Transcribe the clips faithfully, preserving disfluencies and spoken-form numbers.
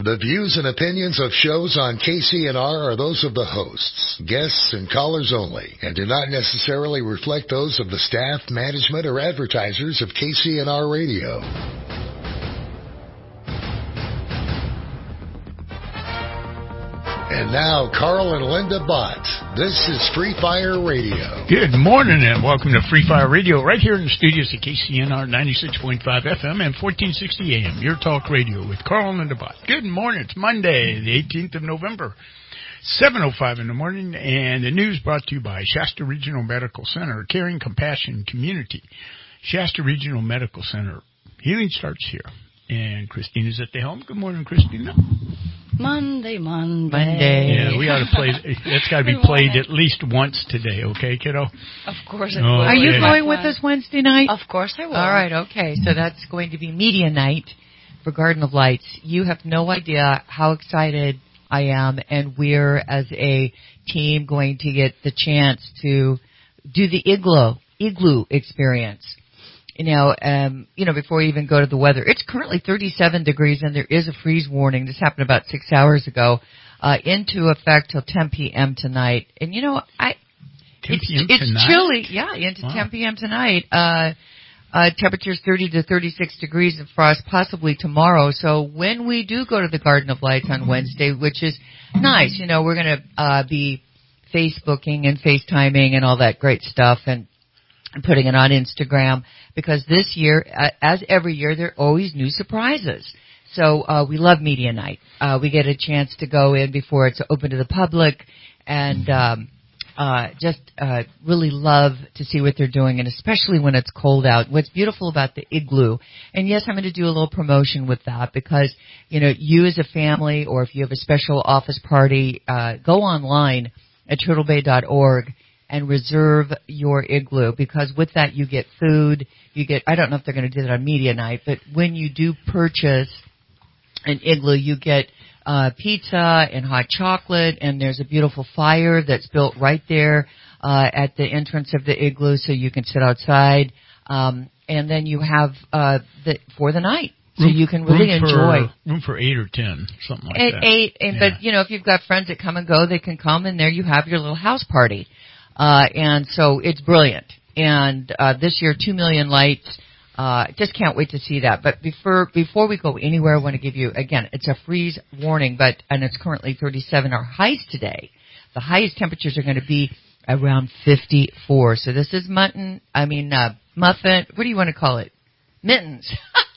The views and opinions of shows on K C N R are those of the hosts, guests, and callers only, and do not necessarily reflect those of the staff, management, or advertisers of K C N R Radio. And now, Carl and Linda Bott. This is Free Fire Radio. Good morning and welcome to Free Fire Radio right here in the studios at K C N R ninety-six point five F M and fourteen sixty A M, your talk radio with Carl and Linda Bott. Good morning. It's Monday, the eighteenth of November, seven oh five in the morning, and the news brought to you by Shasta Regional Medical Center, Caring Compassion Community. Shasta Regional Medical Center. Healing starts here. And Christina's at the helm. Good morning, Christina. Monday, Monday. Monday. Yeah, we ought to play. That's got to be played at least once today, okay, kiddo? Of course it oh, will. Are you yeah. going with us Wednesday night? Of course I will. All right, okay. So that's going to be media night for Garden of Lights. You have no idea how excited I am, and we're, as a team, going to get the chance to do the igloo, igloo experience. You know, um, you know, before you even go to the weather, it's currently thirty-seven degrees and there is a freeze warning. This happened about six hours ago, uh, into effect till ten p.m. tonight. And you know, I, ten it's, p.m. it's tonight? chilly. Yeah, into Wow. ten p.m. tonight. Uh, uh, temperatures thirty to thirty-six degrees and frost possibly tomorrow. So when we do go to the Garden of Lights on Wednesday, which is nice, you know, we're going to, uh, be Facebooking and FaceTiming and all that great stuff and, and putting it on Instagram. Because this year, uh, as every year, there are always new surprises. So uh, we love Media Night. Uh, we get a chance to go in before it's open to the public and um, uh, just uh, really love to see what they're doing, and especially when it's cold out. What's beautiful about the igloo, and yes, I'm going to do a little promotion with that because, you know, you as a family or if you have a special office party, uh, go online at turtle bay dot org and reserve your igloo, because with that you get food, you get, I don't know if they're going to do that on media night, but when you do purchase an igloo, you get uh, pizza and hot chocolate, and there's a beautiful fire that's built right there uh, at the entrance of the igloo so you can sit outside, um, and then you have uh, the, for the night. So room, you can really room enjoy. For, room for eight or ten, something like At that. eight, and, yeah. but, you know, if you've got friends that come and go, they can come, and there you have your little house party. Uh, and so it's brilliant. And, uh, this year, two million lights. Uh, just can't wait to see that. But before, before we go anywhere, I want to give you, again, it's a freeze warning, but, and it's currently thirty-seven. Our highs today, the highest temperatures are going to be around fifty-four. So this is mutton, I mean, uh, muffin, what do you want to call it? Mittens.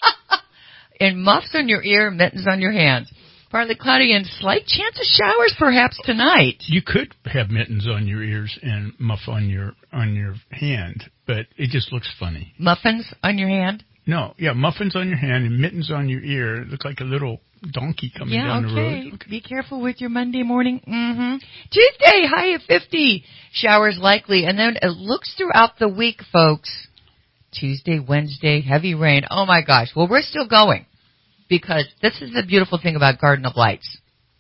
And muffs on your ear, mittens on your hands. Partly cloudy and slight chance of showers perhaps tonight. You could have mittens on your ears and muff on your on your hand, but it just looks funny. Muffins on your hand? No, yeah, muffins on your hand and mittens on your ear. It looks like a little donkey coming yeah, down okay. the road. Okay. Be careful with your Monday morning. Mm-hmm. Tuesday, high of fifty. Showers likely. And then it looks throughout the week, folks. Tuesday, Wednesday, heavy rain. Oh, my gosh. Well, we're still going. Because this is the beautiful thing about Garden of Lights.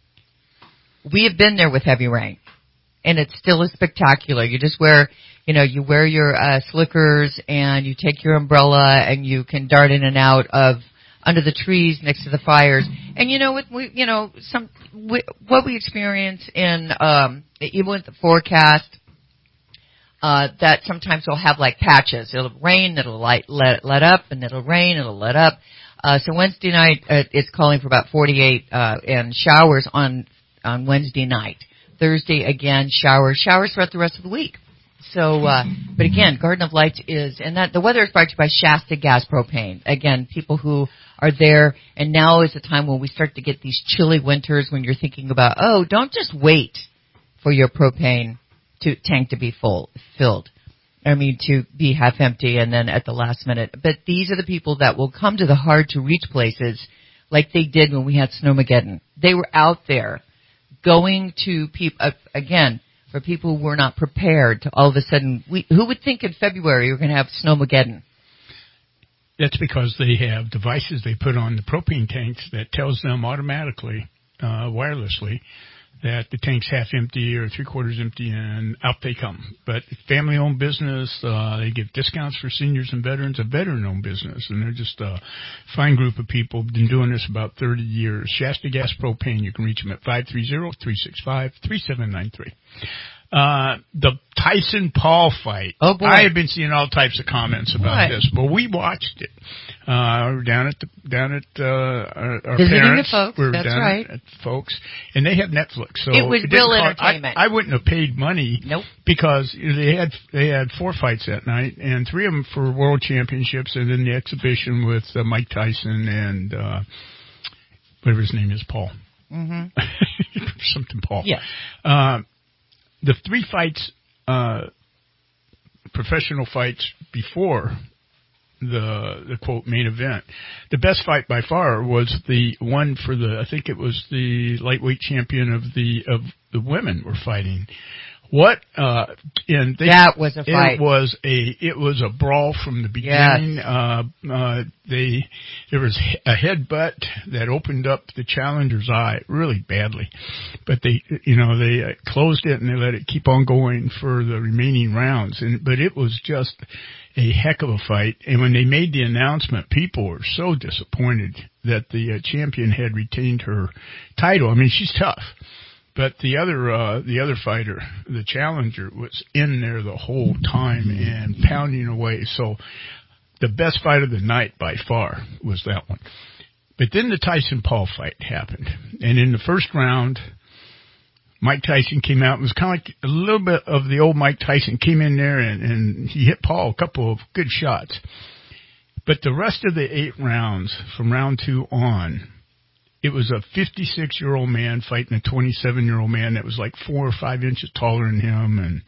We have been there with heavy rain, and it still is spectacular. You just wear, you know, you wear your uh, slickers, and you take your umbrella, and you can dart in and out of under the trees next to the fires. And you know, with we, you know, some we, what we experience in um, even with the forecast. Uh, that sometimes will have like patches. It'll rain, it'll light, let, let up, and it'll rain, it'll let up. Uh, so Wednesday night, uh, it's calling for about forty-eight, uh, and showers on, on Wednesday night. Thursday, again, showers, showers throughout the rest of the week. So, uh, but again, Garden of Lights is, and that, the weather is brought to you by Shasta Gas Propane. Again, people who are there, and now is the time when we start to get these chilly winters when you're thinking about, oh, don't just wait for your propane to tank to be full, filled. I mean, to be half empty and then at the last minute. But these are the people that will come to the hard-to-reach places like they did when we had Snowmageddon. They were out there going to people, uh, again, for people who were not prepared to all of a sudden, we, who would think in February you're going to have Snowmageddon? That's because they have devices they put on the propane tanks that tells them automatically, uh, wirelessly, that the tank's half empty or three quarters empty, and out they come. But family-owned business, uh, they give discounts for seniors and veterans, a veteran-owned business, and they're just a fine group of people. Been doing this about thirty years. Shasta Gas Propane, you can reach them at five three zero, three six five, three seven nine three. Uh, the Tyson Paul fight. Oh boy. I have been seeing all types of comments about What? this, but we watched it. Uh, we were down at the, down at, uh, our, our Visiting parents. the folks, We were that's down right. at folks, and they have Netflix, so It was didn't real cost- entertainment. I, I wouldn't have paid money. Nope. Because they had, they had four fights that night, and three of them for world championships, and then the exhibition with uh, Mike Tyson and, uh, whatever his name is, Paul. Mm-hmm. Something Paul. Yeah. Uh, the three fights, uh, professional fights before the, the quote main event, the best fight by far was the one for the, I think it was the lightweight champion of the, of the women were fighting. What, uh, and they, That was a fight. It was a, it was a brawl from the beginning. Yes. Uh, uh, they, there was a headbutt that opened up the challenger's eye really badly, but they, you know, they uh, closed it and they let it keep on going for the remaining rounds. And, but it was just a heck of a fight. And when they made the announcement, people were so disappointed that the uh, champion had retained her title. I mean, she's tough. But the other, uh, the other fighter, the challenger, was in there the whole time and pounding away. So the best fight of the night by far was that one. But then the Tyson Paul fight happened. And in the first round, Mike Tyson came out. It was kind of like a little bit of the old Mike Tyson came in there and, and he hit Paul a couple of good shots. But the rest of the eight rounds from round two on, it was a fifty-six-year-old man fighting a twenty-seven-year-old man that was like four or five inches taller than him, and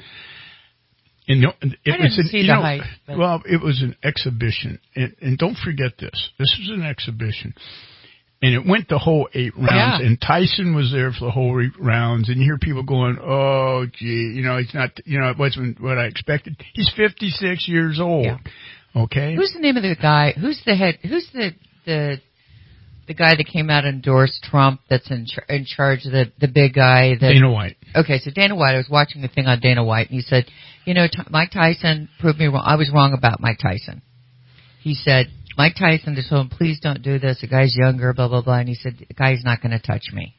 and it I was didn't an, see you the know, height, but- well, it was an exhibition, and, and don't forget this. This was an exhibition, and it went the whole eight rounds, Yeah. and Tyson was there for the whole eight rounds, and you hear people going, "Oh, gee, you know, he's not, you know, it wasn't what I expected." He's fifty-six years old. Yeah. Okay. Who's the name of the guy? Who's the head? Who's the the the guy that came out and endorsed Trump? That's in char- in charge of the the big guy. That, Dana White. Okay, so Dana White. I was watching the thing on Dana White, and he said, "You know, T- Mike Tyson proved me wrong. I was wrong about Mike Tyson." He said, "Mike Tyson just told him, please don't do this. The guy's younger, blah blah blah." And he said, "The guy's not going to touch me."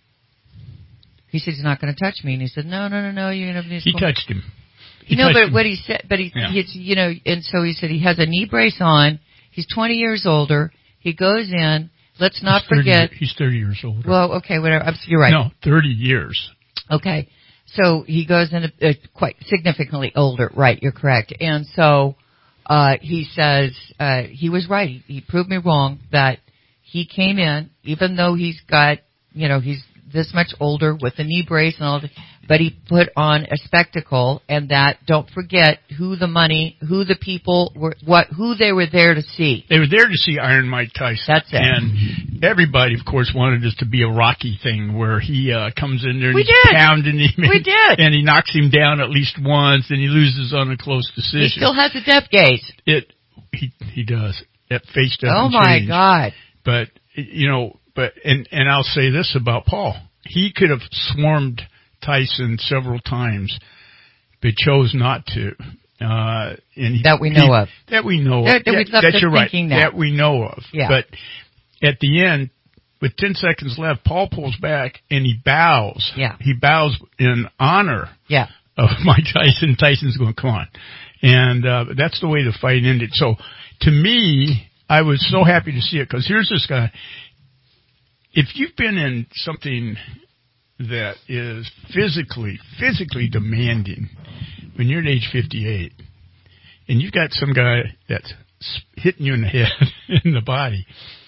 He said, "He's not going to touch me." And he said, "No, no, no, no. You're going to." He touched him. He You know, touched but him. what he said, but he, Yeah. he's, you know, and so he said he has a knee brace on. He's twenty years older. He goes in. Let's not He's thirty forget. He's thirty years older. Well, okay, whatever. I'm- You're right. No, thirty years. Okay. So he goes in uh, quite significantly older. Right. You're correct. And so, uh, he says, uh, he was right. He, he proved me wrong that he came in, even though he's got, you know, he's this much older with a knee brace and all that, but he put on a spectacle, and that, don't forget who the money, who the people were, what, who they were there to see. They were there to see Iron Mike Tyson. That's it. And everybody, of course, wanted this to be a Rocky thing where he uh, comes in there and We he's did. pounding him. We and, did. And he knocks him down at least once, and he loses on a close decision. He still has a death gaze. It, he, he does. That face doesn't Oh my change. God. But, you know, but, and, and I'll say this about Paul. He could have swarmed Tyson several times, but chose not to. Uh, and he, That we know he, of. That we know That- of. that Yeah, we've left that us you're right. thinking that. That we know of. Yeah. But at the end, with ten seconds left, Paul pulls back and he bows. Yeah. He bows in honor Yeah. of Mike Tyson. Tyson's going, come on. And uh, that's the way the fight ended. So to me, I was so happy to see it because here's this guy. If you've been in something that is physically, physically demanding when you're at age fifty-eight and you've got some guy that's hitting you in the head, in the body,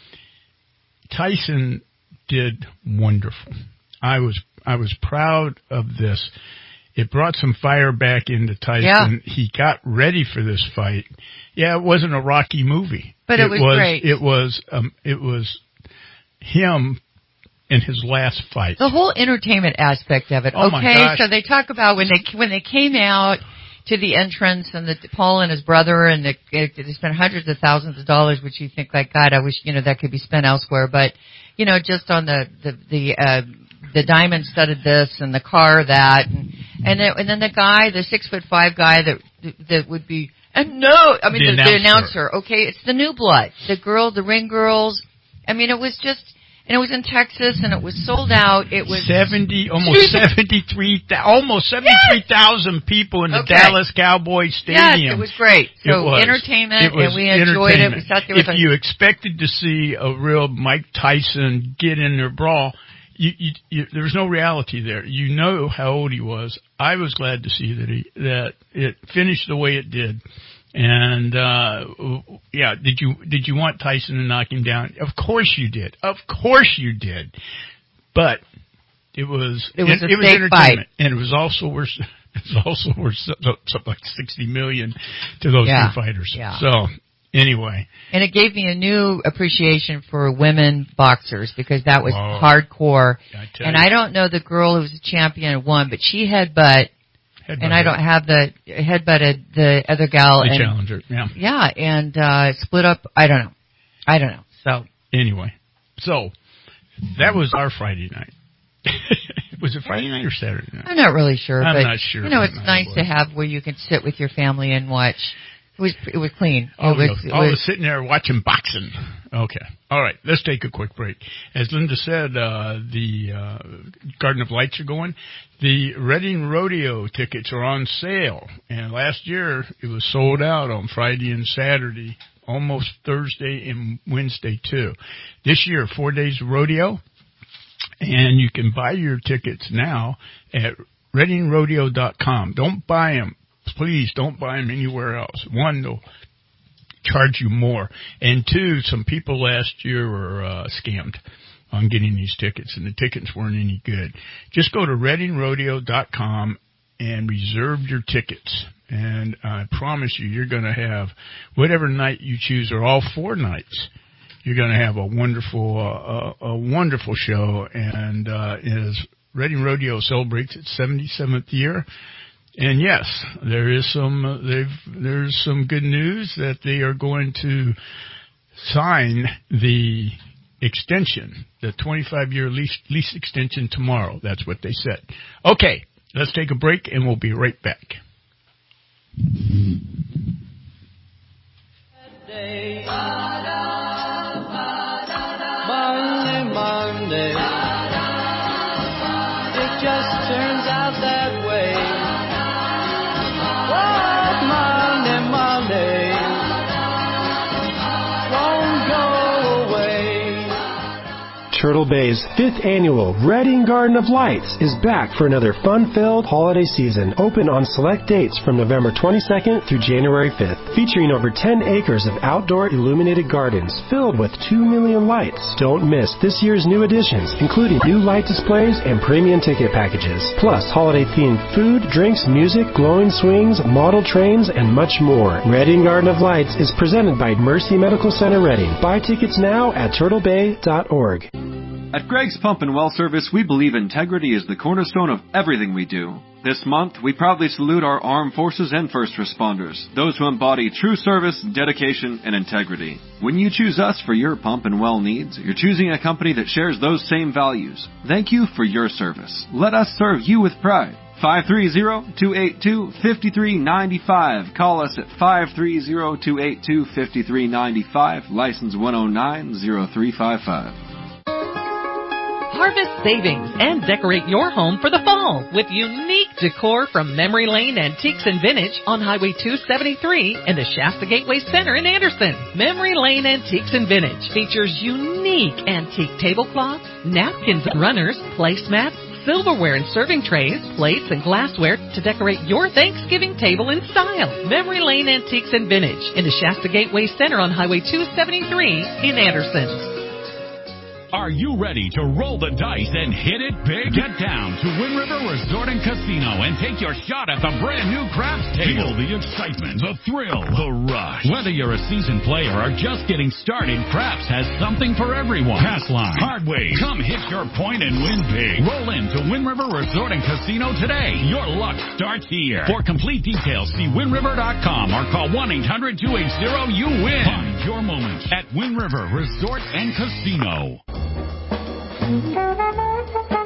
Tyson did wonderful. I was, I was proud of this. It brought some fire back into Tyson. Yeah. He got ready for this fight. Yeah, it wasn't a Rocky movie. But it was great. It was, um, it was him in his last fight. The whole entertainment aspect of it. Oh, my okay, gosh. so they talk about when they when they came out to the entrance and the Paul and his brother and the, they spent hundreds of thousands of dollars, which you think like God, I wish you know that could be spent elsewhere. But you know, just on the the the uh, the diamond studded this and the car that, and and then, and then the guy, the six foot five guy that that would be, and no, I mean The the, the announcer. announcer. Okay, it's the new blood, the girl, the ring girls. I mean, it was just. And it was in Texas, and it was sold out. It was seventy, almost seventy-three, almost seventy-three thousand people in the Okay. Dallas Cowboys Stadium. Yes, it was great. So It was. entertainment, It was and we enjoyed it. We entertainment. sat there with If a, you expected to see a real Mike Tyson get in their brawl, you, you, you, there was no reality there. You know how old he was. I was glad to see that he that it finished the way it did. And, uh, yeah, did you, did you want Tyson to knock him down? Of course you did. Of course you did. But it was, It was a it was steak entertainment. fight. And it was also worth, it was also worth something like sixty million to those Yeah. two fighters. Yeah. So, anyway. and it gave me a new appreciation for women boxers because that was Oh. hardcore. I tell And you. I don't know the girl who was a champion and won, but she headbutt, Headbutt and I don't have the headbutted the other gal. the and, challenger. Yeah. Yeah, and uh split up. I don't know. I don't know. So Anyway. So, that was our Friday night. Was it Friday night or Saturday night? I'm not really sure. I'm but, not sure You know, what it's night nice it to was. have where you can sit with your family and watch. It was it was clean. Oh, it was, no. it I was was sitting there watching boxing. Okay. All right. Let's take a quick break. As Linda said, uh, the uh, Garden of Lights are going. The Reading Rodeo tickets are on sale. And last year, it was sold out on Friday and Saturday, almost Thursday and Wednesday, too. This year, four days of rodeo. And you can buy your tickets now at reading rodeo dot com. Don't buy them. Please don't buy them anywhere else. One, they'll charge you more. And two, some people last year were uh, scammed on getting these tickets, and the tickets weren't any good. Just go to reading rodeo dot com and reserve your tickets. And I promise you, you're going to have whatever night you choose, or all four nights. You're going to have a wonderful, uh, a, a wonderful show. And uh, as Reading Rodeo celebrates its seventy-seventh year. And yes, there is some, uh, they've, there's some good news that they are going to sign the extension, the twenty-five year lease, lease extension tomorrow. That's what they said. Okay, let's take a break and we'll be right back. Monday, Monday, it just turns out that way. What Monday, Monday, won't go away. Turtle Bay's fifth annual Reading Garden of Lights is back for another fun-filled holiday season, open on select dates from November twenty-second through January fifth, featuring over ten acres of outdoor illuminated gardens filled with two million lights. Don't miss this year's new additions, including new light displays and premium ticket packages, plus holiday-themed food, drinks, music, glowing swings, model trains, and much more. Reading Garden of Lights is presented by Mercy Medical Center Reading. Buy tickets now at turtle bay dot org. At Greg's Pump and Well Service, we believe integrity is the cornerstone of everything we do. This month, we proudly salute our armed forces and first responders, those who embody true service, dedication, and integrity. When you choose us for your pump and well needs, you're choosing a company that shares those same values. Thank you for your service. Let us serve you with pride. five three zero, two eight two, five three nine five. Call us at five three zero, two eight two, five three nine five, license one oh nine zero three five five. Harvest savings and decorate your home for the fall with unique decor from Memory Lane Antiques and Vintage on Highway two seventy-three in the Shasta Gateway Center in Anderson. Memory Lane Antiques and Vintage features unique antique tablecloths, napkins and runners, placemats, silverware and serving trays, plates, and glassware to decorate your Thanksgiving table in style. Memory Lane Antiques and Vintage in the Shasta Gateway Center on Highway two seventy-three in Anderson. Are you ready to roll the dice and hit it big? Get down to Wind River Resort and Casino and take your shot at the brand new craps table. Feel the excitement, the thrill, the rush. Whether you're a seasoned player or just getting started, Craps has something for everyone. Pass line, hard way. Come hit your point and win big. Roll in to Wind River Resort and Casino today. Your luck starts here. For complete details, see wind river dot com or call one eight hundred, two eight zero, you win. Find your moment at Wind River Resort and Casino.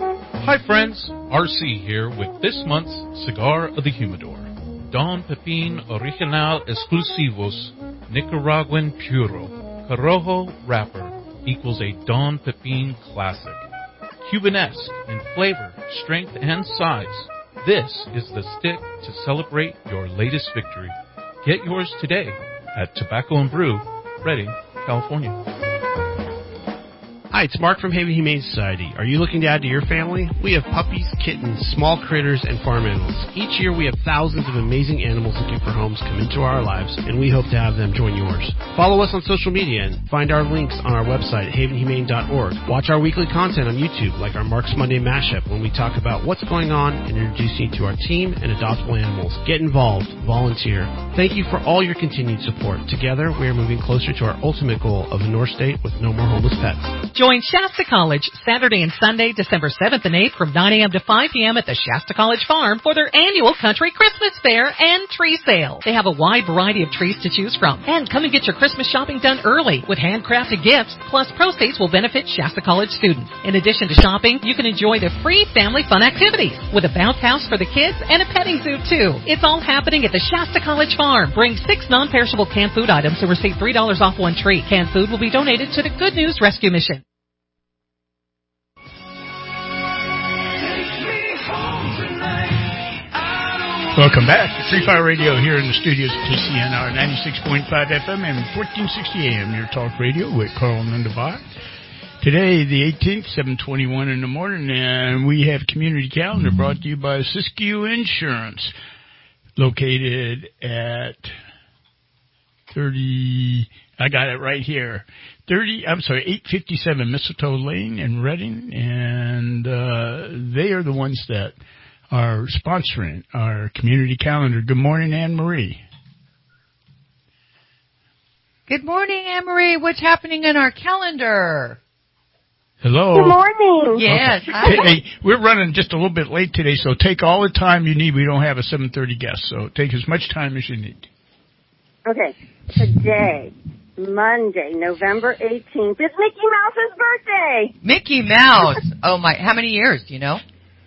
Hi friends, R C here with this month's Cigar of the Humidor. Don Pepin Original Exclusivos Nicaraguan Puro Corojo Wrapper equals a Don Pepin classic. Cubanesque in flavor, strength, and size. This is the stick to celebrate your latest victory. Get yours today at Tobacco and Brew, Redding, California. Hi, it's Mark from Haven Humane Society. Are you looking to add to your family? We have puppies, kittens, small critters, and farm animals. Each year we have thousands of amazing animals looking for homes come into our lives, and we hope to have them join yours. Follow us on social media and find our links on our website, haven humane dot org. Watch our weekly content on YouTube, like our Mark's Monday Mashup, when we talk about what's going on and introduce you to our team and adoptable animals. Get involved. Volunteer. Thank you for all your continued support. Together, we are moving closer to our ultimate goal of a North State with no more homeless pets. Join Shasta College Saturday and Sunday, December seventh and eighth from nine a.m. to five p.m. at the Shasta College Farm for their annual Country Christmas Fair and tree sale. They have a wide variety of trees to choose from. And come and get your Christmas shopping done early with handcrafted gifts, plus proceeds will benefit Shasta College students. In addition to shopping, you can enjoy the free family fun activities with a bounce house for the kids and a petting zoo too. It's all happening at the Shasta College Farm. Bring six non-perishable canned food items and receive three dollars off one treat. Canned food will be donated to the Good News Rescue Mission. Welcome back to Free Fire Radio here in the studios of K C N R ninety-six point five F M and fourteen sixty A M, your talk radio with Carl and Linda Bott. Today, the eighteenth, seven twenty-one in the morning, and we have Community Calendar brought to you by Siskiyou Insurance, located at thirty, I got it right here, thirty, I'm sorry, eight fifty-seven Mistletoe Lane in Redding, and uh, they are the ones that are sponsoring our Community Calendar. Good morning, Anne-Marie. Good morning, Anne-Marie. What's happening in our calendar? Hello. Good morning. Yes. Okay. Hey, we're running just a little bit late today, so take all the time you need. We don't have a seven thirty guest, so take as much time as you need. Okay. Today, Monday, November eighteenth, is Mickey Mouse's birthday. Mickey Mouse. Oh, my. How many years, do you know?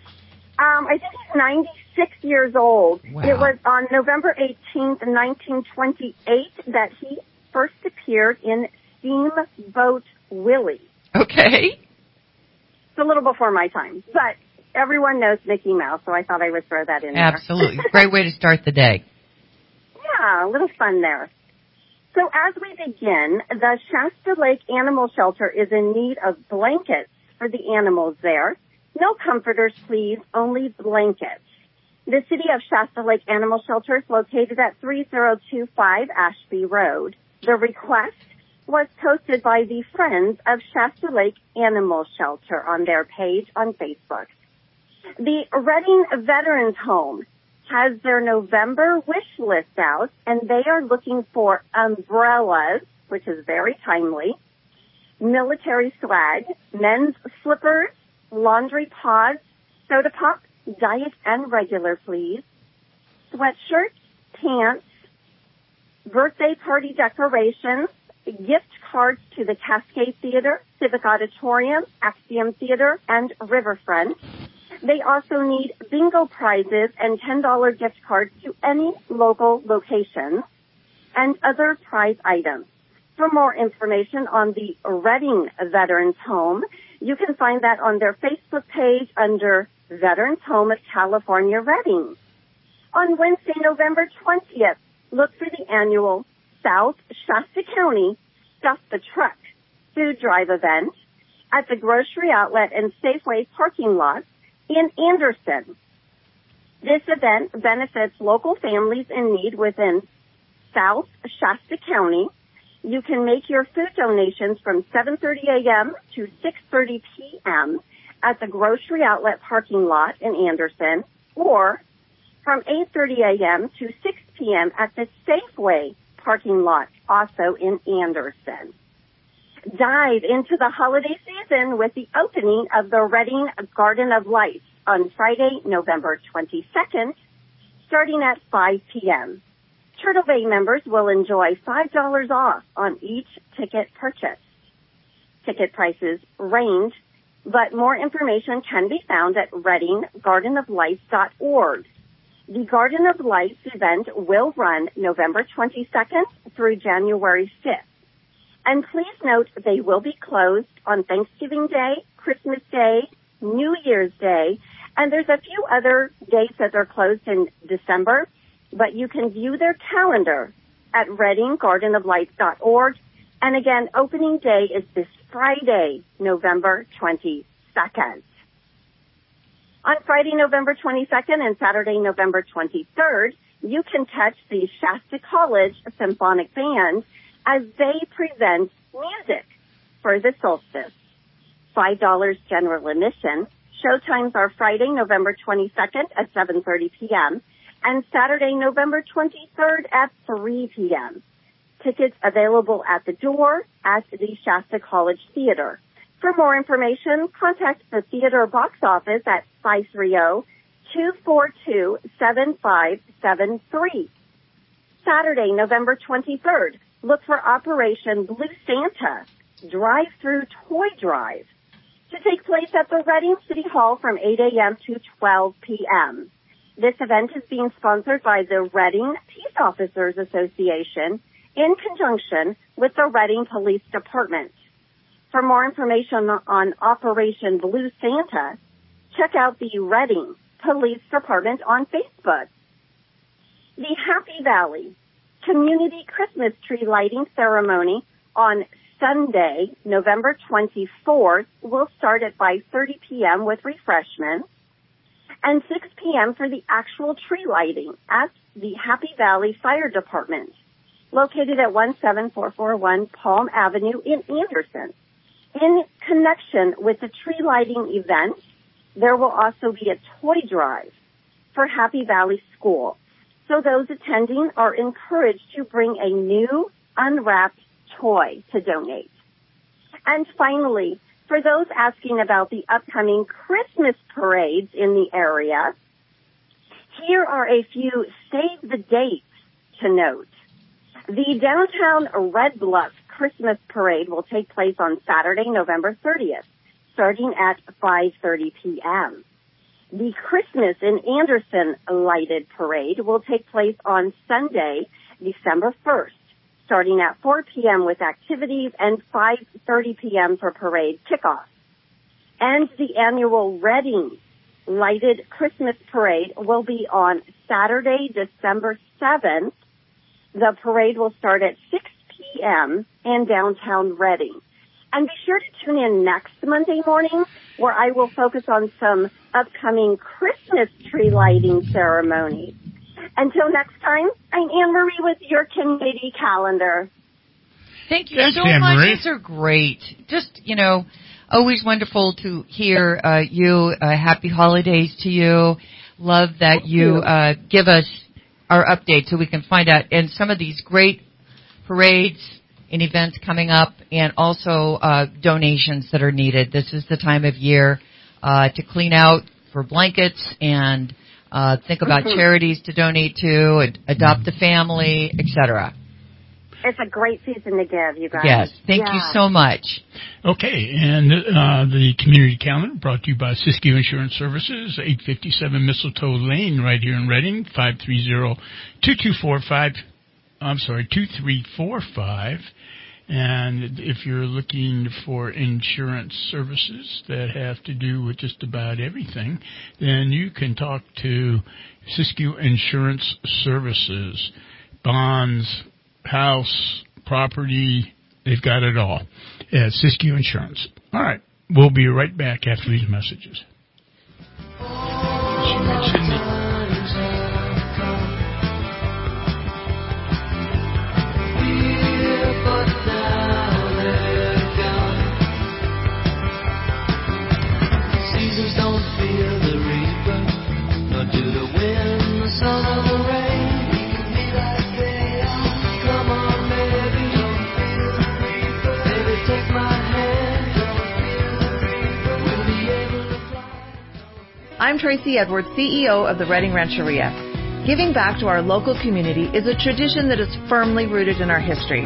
Um, I think he's ninety-six years old. Wow. It was on November eighteenth, nineteen twenty-eight, that he first appeared in Steamboat Willie. Okay. It's a little before my time, but everyone knows Mickey Mouse, so I thought I would throw that in there. Absolutely. Great way to start the day. Yeah, a little fun there. So as we begin, the Shasta Lake Animal Shelter is in need of blankets for the animals there. No comforters, please, only blankets. The City of Shasta Lake Animal Shelter is located at three oh two five Ashby Road. The request was posted by the Friends of Shasta Lake Animal Shelter on their page on Facebook. The Redding Veterans Home has their November wish list out, and they are looking for umbrellas, which is very timely, military swag, men's slippers, laundry pods, soda pop, diet and regular, please, sweatshirts, pants, birthday party decorations, gift cards to the Cascade Theater, Civic Auditorium, Axiom Theater, and Riverfront. They also need bingo prizes and ten dollars gift cards to any local location and other prize items. For more information on the Redding Veterans Home, you can find that on their Facebook page under Veterans Home of California, Redding. On Wednesday, November twentieth, look for the annual South Shasta County Stuff the Truck food drive event at the Grocery Outlet and Safeway parking lot in Anderson. This event benefits local families in need within South Shasta County. You can make your food donations from seven thirty a.m. to six thirty p.m. at the Grocery Outlet parking lot in Anderson, or from eight thirty a.m. to six p.m. at the Safeway parking lot, also in Anderson. Dive into the holiday season with the opening of the Redding Garden of Lights on Friday, November twenty-second, starting at five p.m. Turtle Bay members will enjoy five dollars off on each ticket purchase. Ticket prices range but more information can be found at reading garden of lights dot org. The Garden of Lights event will run November twenty-second through January fifth. And please note they will be closed on Thanksgiving Day, Christmas Day, New Year's Day, and there's a few other dates that are closed in December, but you can view their calendar at reading garden of lights dot org. And again, opening day is this Friday, November twenty-second. On Friday, November twenty-second and Saturday, November twenty-third, you can catch the Shasta College Symphonic Band as they present music for the solstice. five dollars general admission. Showtimes are Friday, November twenty-second at seven thirty p.m. and Saturday, November twenty-third at three p.m. Tickets available at the door at the Shasta College Theater. For more information, contact the theater box office at five three zero, two four two, seven five seven three. Saturday, November twenty-third, look for Operation Blue Santa, drive-through toy drive, to take place at the Reading City Hall from eight a.m. to twelve p.m. This event is being sponsored by the Reading Peace Officers Association in conjunction with the Reading Police Department. For more information on Operation Blue Santa, check out the Reading Police Department on Facebook. The Happy Valley Community Christmas Tree Lighting Ceremony on Sunday, November twenty-fourth, will start at five thirty p.m. with refreshments and six p.m. for the actual tree lighting at the Happy Valley Fire Department, located at one seven four four one Palm Avenue in Anderson. In connection with the tree lighting event, there will also be a toy drive for Happy Valley School. So those attending are encouraged to bring a new unwrapped toy to donate. And finally, for those asking about the upcoming Christmas parades in the area, here are a few save the dates to note. The downtown Red Bluff Christmas parade will take place on Saturday, November thirtieth, starting at five thirty p.m. The Christmas in Anderson lighted parade will take place on Sunday, December first, starting at four p.m. with activities and five thirty p.m. for parade kickoff. And the annual Reading lighted Christmas parade will be on Saturday, December seventh. The parade will start at six p.m. in downtown Reading. And be sure to tune in next Monday morning, where I will focus on some upcoming Christmas tree lighting ceremonies. Until next time, I'm Anne Marie with your Community Calendar. Thank you Thanks, so Anne much. Marie. These are great. Just, you know, always wonderful to hear uh, you. Uh, happy holidays to you. Love that you uh, give us our update so we can find out. And some of these great parades and events coming up, and also uh, donations that are needed. This is the time of year uh, to clean out for blankets and uh, think about Mm-hmm. charities to donate to, ad- adopt a family, et cetera. It's a great season to give, you guys. Yes, thank yeah. you so much. Okay, and uh, the community calendar brought to you by Siskiyou Insurance Services, eight fifty-seven Mistletoe Lane, right here in Reading, five three zero, two two four five. I'm sorry, two three four five. And if you're looking for insurance services that have to do with just about everything, then you can talk to Siskiyou Insurance Services. Bonds, house, property, they've got it all at Siskiyou Insurance. All right, we'll be right back after these messages. She mentioned it. I'm Tracy Edwards, C E O of the Reading Rancheria. Giving back to our local community is a tradition that is firmly rooted in our history.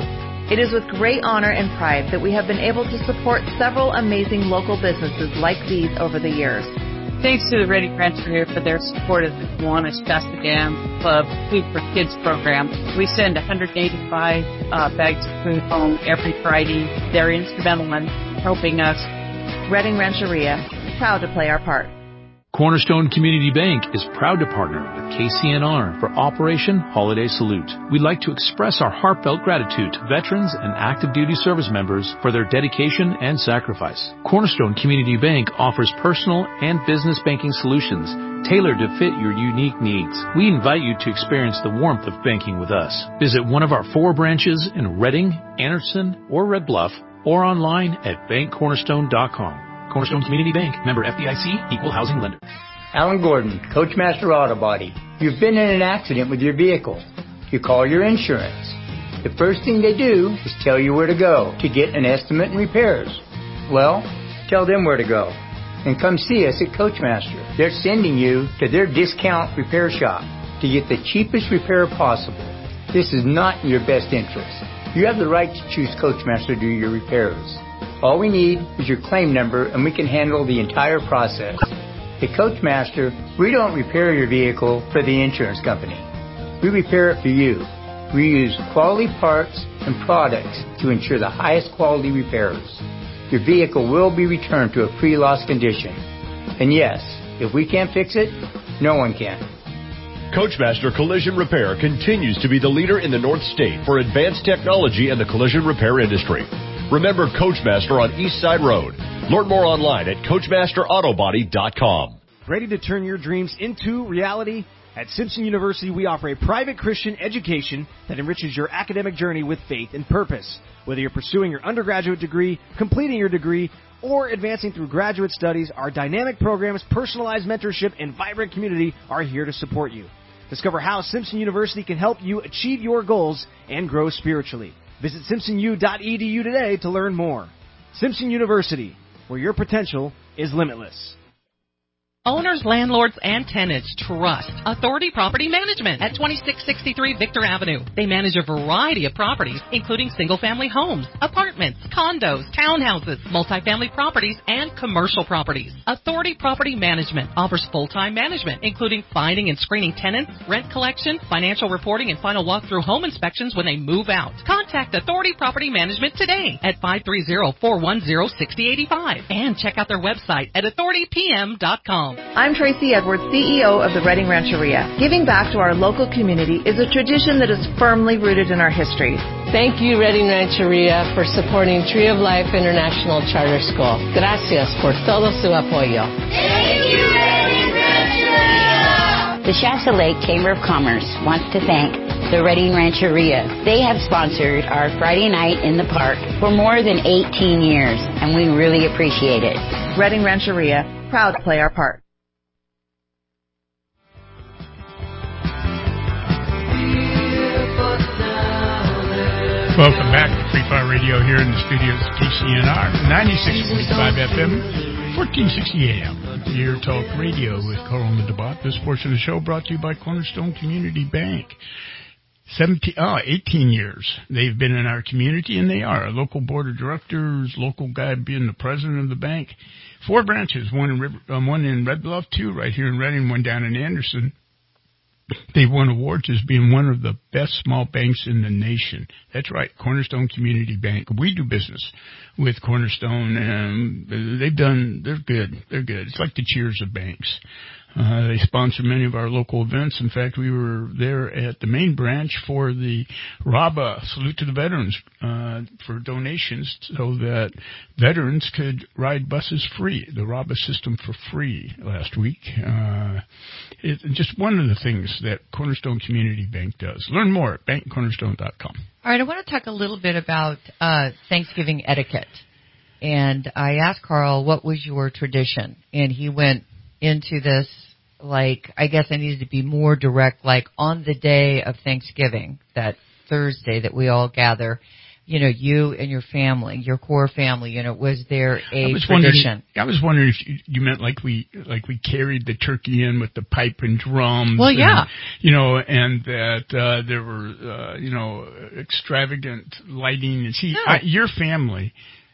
It is with great honor and pride that we have been able to support several amazing local businesses like these over the years. Thanks to the Reading Rancheria for their support of the Kiwanis Shasta Dam Club Food for Kids program. We send one hundred eighty-five uh, bags of food home every Friday. They're instrumental in helping us. Reading Rancheria, proud to play our part. Cornerstone Community Bank is proud to partner with K C N R for Operation Holiday Salute. We'd like to express our heartfelt gratitude to veterans and active duty service members for their dedication and sacrifice. Cornerstone Community Bank offers personal and business banking solutions tailored to fit your unique needs. We invite you to experience the warmth of banking with us. Visit one of our four branches in Reading, Anderson, or Red Bluff, or online at bank cornerstone dot com. Cornerstone Community Bank, member F D I C, equal housing lender. Alan Gordon, Coachmaster Auto Body. You've been in an accident with your vehicle. You call your insurance. The first thing they do is tell you where to go to get an estimate and repairs. Well, tell them where to go. And come see us at Coachmaster. They're sending you to their discount repair shop to get the cheapest repair possible. This is not in your best interest. You have the right to choose Coachmaster to do your repairs. All we need is your claim number, and we can handle the entire process. At Coachmaster, we don't repair your vehicle for the insurance company. We repair it for you. We use quality parts and products to ensure the highest quality repairs. Your vehicle will be returned to a pre-loss condition. And yes, if we can't fix it, no one can. Coachmaster Collision Repair continues to be the leader in the North State for advanced technology in the collision repair industry. Remember Coachmaster on East Side Road. Learn more online at coachmaster auto body dot com. Ready to turn your dreams into reality? At Simpson University, we offer a private Christian education that enriches your academic journey with faith and purpose. Whether you're pursuing your undergraduate degree, completing your degree, or advancing through graduate studies, our dynamic programs, personalized mentorship, and vibrant community are here to support you. Discover how Simpson University can help you achieve your goals and grow spiritually. Visit simpson u dot e d u today to learn more. Simpson University, where your potential is limitless. Owners, landlords, and tenants trust Authority Property Management at twenty-six sixty-three Victor Avenue. They manage a variety of properties, including single-family homes, apartments, condos, townhouses, multifamily properties, and commercial properties. Authority Property Management offers full-time management, including finding and screening tenants, rent collection, financial reporting, and final walkthrough home inspections when they move out. Contact Authority Property Management today at five three zero, four one zero, six zero eight five and check out their website at authority p m dot com. I'm Tracy Edwards, C E O of the Reading Rancheria. Giving back to our local community is a tradition that is firmly rooted in our history. Thank you, Reading Rancheria, for supporting Tree of Life International Charter School. Gracias por todo su apoyo. Thank you, Reading Rancheria. The Shasta Lake Chamber of Commerce wants to thank the Reading Rancheria. They have sponsored our Friday night in the park for more than eighteen years, and we really appreciate it. Reading Rancheria, proud to play our part. Welcome back to Free Fire Radio here in the studios of K C N R, ninety-six point five F M, fourteen sixty A M. Your talk radio with Carl and DeBot. This portion of the show brought to you by Cornerstone Community Bank. seventeen, oh, eighteen years they've been in our community, and they are a local board of directors, local guy being the president of the bank. Four branches, one in River, um, one in Red Bluff, two right here in Reading, one down in Anderson. They've won awards as being one of the best small banks in the nation. That's right, Cornerstone Community Bank. We do business with Cornerstone, and they've done, they're good. They're good. It's like the Cheers of banks. Uh, they sponsor many of our local events. In fact, we were there at the main branch for the RABA, Salute to the Veterans, uh, for donations so that veterans could ride buses free, the RABA system for free last week. Uh, it's just one of the things that Cornerstone Community Bank does. Learn more at bank cornerstone dot com. All right, I want to talk a little bit about uh, Thanksgiving etiquette. And I asked Carl, what was your tradition? And he went into this like, I guess I needed to be more direct, like on the day of Thanksgiving, that Thursday that we all gather, you know, you and your family, your core family, you know, was there a I was tradition? I was wondering if you, you meant like we like we carried the turkey in with the pipe and drums. Well, yeah. And, you know, and that uh, there were, uh, you know, extravagant lighting. And see, No. I, your family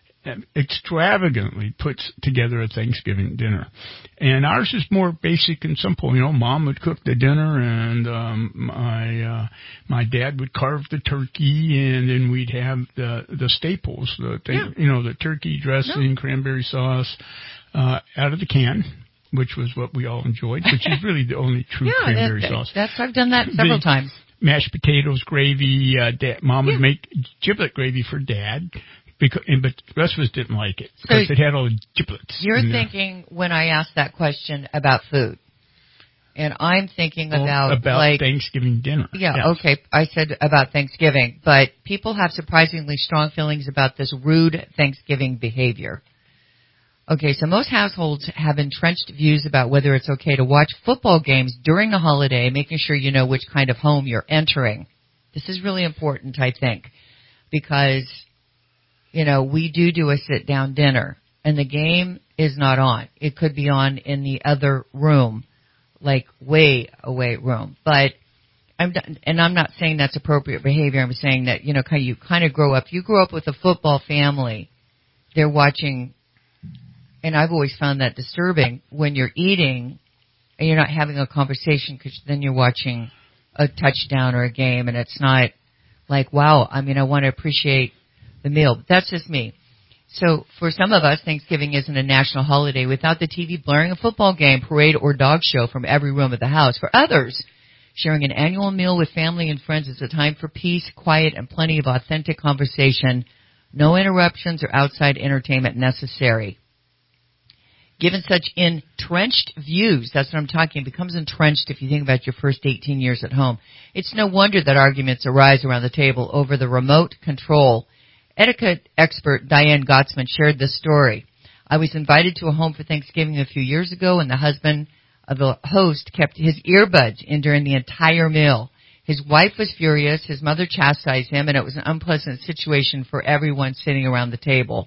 extravagantly puts together a Thanksgiving dinner, and ours is more basic and simple. You know, Mom would cook the dinner, and um, my uh, my dad would carve the turkey, and then we'd have the the staples, the thing, Yeah. you know, the turkey dressing, No. cranberry sauce, uh, out of the can, which was what we all enjoyed, which is really the only true Yeah, cranberry that, sauce. that's I've done that several The times. Mashed potatoes, gravy. Uh, dad, Mom would Yeah. make giblet gravy for Dad. Because, but the rest of us didn't like it because So it had all the giblets. You're in there. thinking when I asked that question about food, and I'm thinking Well, about, about like Thanksgiving dinner. Yeah, Yes. okay. I said about Thanksgiving, but people have surprisingly strong feelings about this rude Thanksgiving behavior. Okay, so most households have entrenched views about whether it's okay to watch football games during a holiday, making sure you know which kind of home you're entering. This is really important, I think, because, you know, we do do a sit-down dinner, and the game is not on. It could be on in the other room, like way away room. But I'm, and I'm not saying that's appropriate behavior. I'm saying that, you know, kind of, you kind of grow up. You grow up with a football family. They're watching, and I've always found that disturbing when you're eating and you're not having a conversation because then you're watching a touchdown or a game, and it's not like, wow, I mean, I want to appreciate the meal. But that's just me. So for some of us, Thanksgiving isn't a national holiday without the T V blaring a football game, parade, or dog show from every room of the house. For others, sharing an annual meal with family and friends is a time for peace, quiet, and plenty of authentic conversation. No interruptions or outside entertainment necessary. Given such entrenched views, that's what I'm talking, it becomes entrenched if you think about your first eighteen years at home. It's no wonder that arguments arise around the table over the remote control. Etiquette expert Diane Gottsman shared this story. I was invited to a home for Thanksgiving a few years ago, and the husband of the host kept his earbuds in during the entire meal. His wife was furious, his mother chastised him, and it was an unpleasant situation for everyone sitting around the table.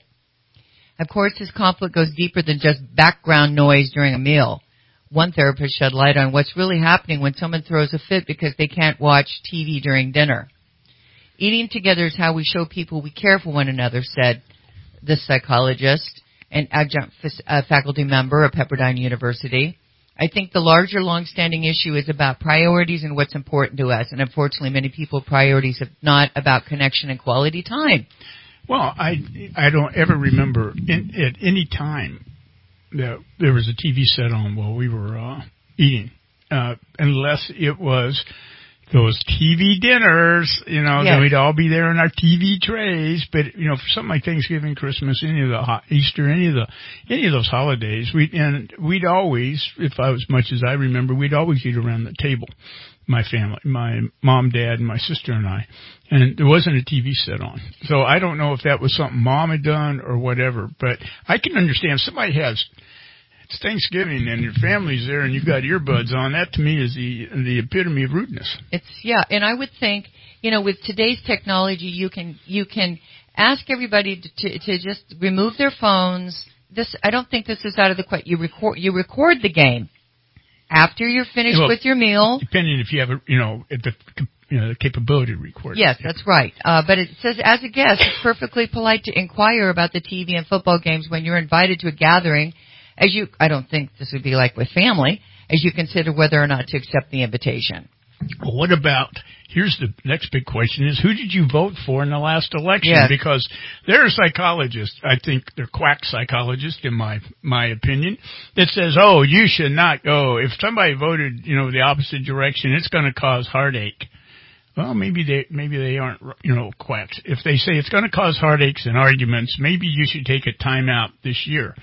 Of course, this conflict goes deeper than just background noise during a meal. One therapist shed light on what's really happening when someone throws a fit because they can't watch T V during dinner. Eating together is how we show people we care for one another, said the psychologist and adjunct uh, faculty member at Pepperdine University. I think the larger, long-standing issue is about priorities and what's important to us, and unfortunately many people's priorities are not about connection and quality time. Well, I I don't ever remember in, at any time that there was a T V set on while we were uh, eating, uh, unless it was those T V dinners, you know, Yes. then we'd all be there in our T V trays. But, you know, for something like Thanksgiving, Christmas, any of the ho- Easter, any of the any of those holidays, we and we'd always, if I as much as I remember, we'd always eat around the table. My family, my mom, dad, and my sister and I, and there wasn't a T V set on. So I don't know if that was something Mom had done or whatever, but I can understand somebody has, it's Thanksgiving and your family's there and you've got earbuds on. That to me is the the epitome of rudeness. It's, yeah, and I would think, you know, with today's technology, you can, you can ask everybody to, to, to just remove their phones. This, I don't think this is out of the question. You record, you record the game. After you're finished Well, with your meal. Depending if you have, a, you know, the, you know, the capability to record. Yes, that's right. Uh, but it says, as a guest, it's perfectly polite to inquire about the T V and football games when you're invited to a gathering. As you, I don't think this would be like with family, as you consider whether or not to accept the invitation. Well, what about, here's the next big question is, who did you vote for in the last election? Yes. Because they're a psychologist, I think they're quack psychologists in my, my opinion, that says, oh, you should not go. If somebody voted, you know, the opposite direction, it's going to cause heartache. Well, maybe they, maybe they aren't, you know, quacks. If they say it's going to cause heartaches and arguments, maybe you should take a time out this year.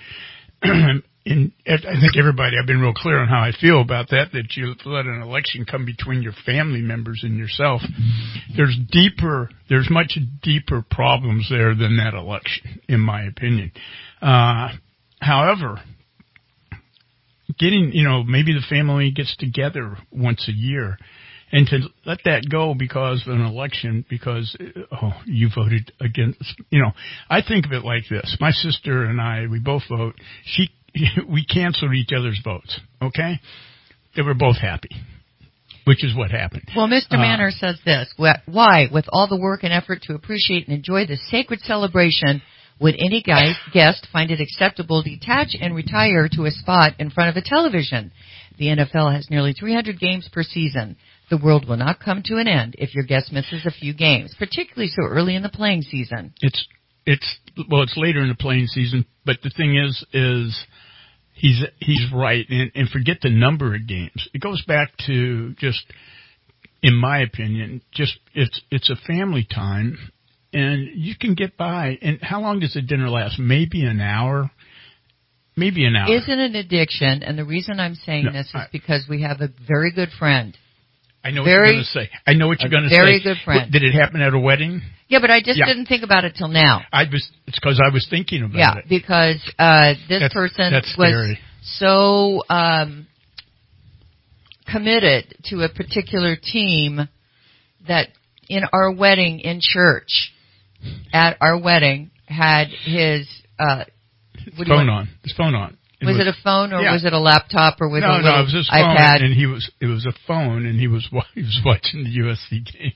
In, I think everybody, I've been real clear on how I feel about that, that you let an election come between your family members and yourself. There's deeper, there's much deeper problems there than that election, in my opinion. Uh, however, getting, you know, maybe the family gets together once a year And to let that go because of an election, because, oh, you voted against, you know, I think of it like this. My sister and I, we both vote. She, we canceled each other's votes, okay? They were both happy, which is what happened. Well, Mister Uh, Manor says this. Why, with all the work and effort to appreciate and enjoy this sacred celebration, would any guy, guest find it acceptable to detach and retire to a spot in front of a television? The N F L has nearly three hundred games per season. The world will not come to an end if your guest misses a few games, particularly so early in the playing season. It's, it's, well, it's later in the playing season, but the thing is, is he's, he's right, and, and forget the number of games. It goes back to just, in my opinion, just, it's, it's a family time, and you can get by. And how long does a dinner last? Maybe an hour? Maybe an hour. Isn't an addiction, and the reason I'm saying No, this is I, because we have a very good friend. I know very, what you're going to say. I know what you're going to say. Very good friend. What, did it happen at a wedding? Yeah, but I just yeah. didn't think about it till now. I was. It's because I was thinking about yeah, it. Yeah, because uh, this that's, person that's was so um, committed to a particular team that in our wedding in church, at our wedding, had his uh, his phone on. His phone on. It was, was it a phone or yeah. was it a laptop or was no, it a little no, it was his phone, iPad? And he was it was a phone, and he was he was watching the U S C game.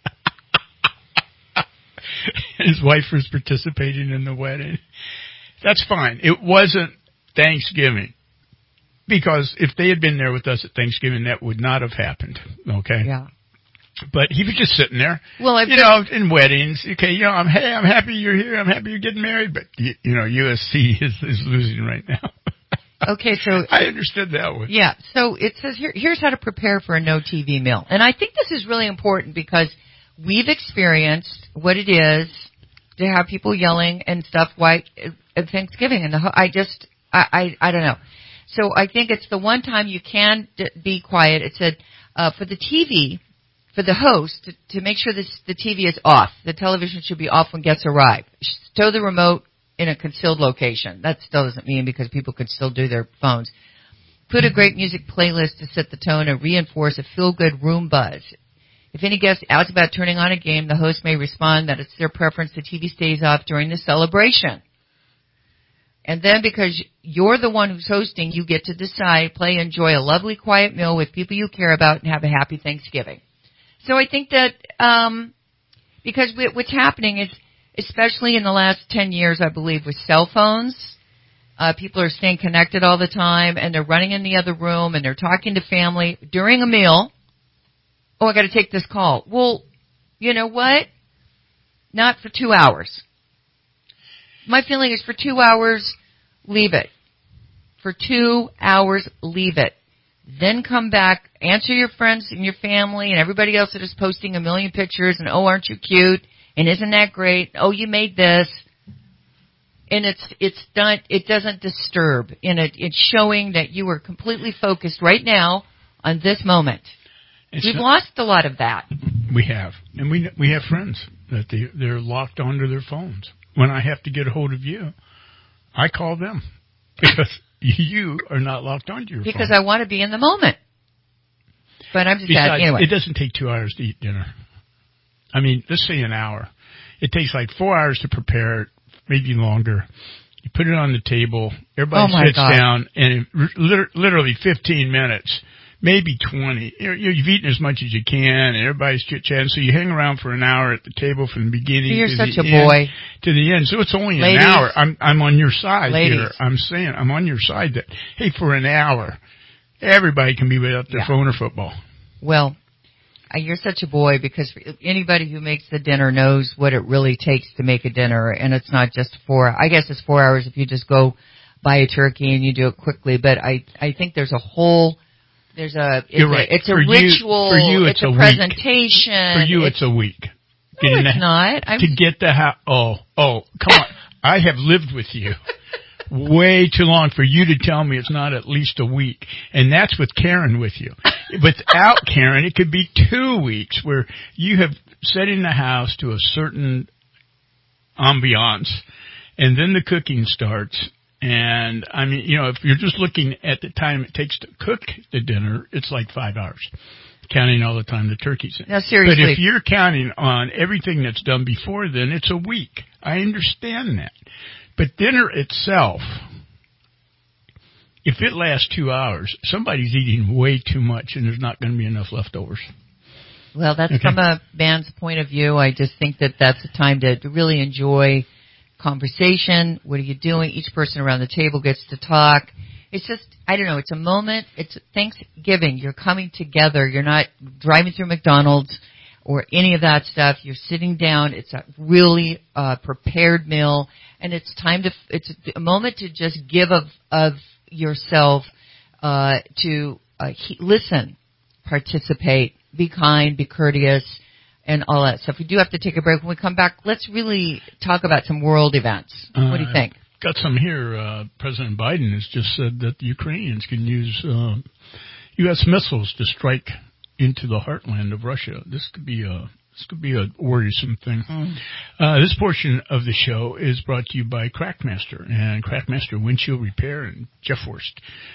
His wife was participating in the wedding. That's fine. It wasn't Thanksgiving, because if they had been there with us at Thanksgiving, that would not have happened. Okay. Yeah. But he was just sitting there, well, I've you been, know, in weddings. Okay, you know, I'm hey, I'm happy you're here. I'm happy you're getting married. But you, you know, U S C is is losing right now. Okay, so I understood that one. Yeah, so it says here, here's how to prepare for a no T V meal, and I think this is really important because we've experienced what it is to have people yelling and stuff while at Thanksgiving, and the, I just I, I I don't know. So I think it's the one time you can d- be quiet. It said uh, for the T V. For the host, to, to make sure this, the T V is off. The television should be off when guests arrive. Stow the remote in a concealed location. That still doesn't mean because people could still do their phones. Put a great music playlist to set the tone and reinforce a feel-good room buzz. If any guest asks about turning on a game, the host may respond that it's their preference the T V stays off during the celebration. And then because you're the one who's hosting, you get to decide, play, enjoy a lovely quiet meal with people you care about, and have a happy Thanksgiving. So I think that um, because we, what's happening is, especially in the last ten years, I believe, with cell phones, uh, people are staying connected all the time, and they're running in the other room, and they're talking to family during a meal. Oh, I got to take this call. Well, you know what? Not for two hours. My feeling is for two hours, leave it. For two hours, leave it. Then come back, answer your friends and your family and everybody else that is posting a million pictures and, oh, aren't you cute? And isn't that great? Oh, you made this. And it's, it's not, it doesn't disturb. And it, it's showing that you are completely focused right now on this moment. It's We've not, lost a lot of that. We have. And we, we have friends that they, they're locked onto their phones. When I have to get a hold of you, I call them because you are not locked onto your because phone. I want to be in the moment. But I'm just Besides, bad. Anyway. It doesn't take two hours to eat dinner. I mean, let's say an hour. It takes like four hours to prepare it, maybe longer. You put it on the table. Everybody oh sits God. down, and it, literally fifteen minutes, maybe twenty. You've eaten as much as you can, and everybody's chit-chatting. So you hang around for an hour at the table from the beginning You're to such the a end, boy. to the end. So it's only Ladies. an hour. I'm I'm on your side Ladies. here. I'm saying I'm on your side that, hey, for an hour, everybody can be without their yeah. phone or football. Well, uh, you're such a boy because anybody who makes the dinner knows what it really takes to make a dinner, and it's not just four. I guess it's four hours if you just go buy a turkey and you do it quickly. But I I think there's a whole there's a it's You're a, right. it's a for ritual. You, for you, it's, it's a, a presentation. Week. For you, it's, it's a week. No, Getting it's the, not. I'm, to get the house. Oh, oh, come on! I have lived with you way too long for you to tell me it's not at least a week, and that's with Karen with you. Without Karen, it could be two weeks where you have set in the house to a certain ambiance, and then the cooking starts. And, I mean, you know, if you're just looking at the time it takes to cook the dinner, it's like five hours. counting all the time the turkey's in. No, seriously. But if you're counting on everything that's done before then, it's a week. I understand that. But dinner itself, if it lasts two hours, somebody's eating way too much and there's not going to be enough leftovers. Well, that's Okay. from a man's point of view. I just think that that's a time to, to really enjoy conversation. What are you doing? Each person around the table gets to talk. It's just, I don't know, it's a moment. It's Thanksgiving. You're coming together. You're not driving through McDonald's or any of that stuff. You're sitting down. It's a really uh, prepared meal. And it's time to, it's a moment to just give of, of yourself uh, to uh, he, listen, participate, be kind, be courteous, and all that stuff. We do have to take a break. When we come back, let's really talk about some world events. What do you think? Uh, got some here. Uh, President Biden has just said that the Ukrainians can use uh, U S missiles to strike into the heartland of Russia. This could be a this could be a worrisome thing. Mm. Uh, this portion of the show is brought to you by Crackmaster and Crackmaster Windshield Repair and Jeff Worst.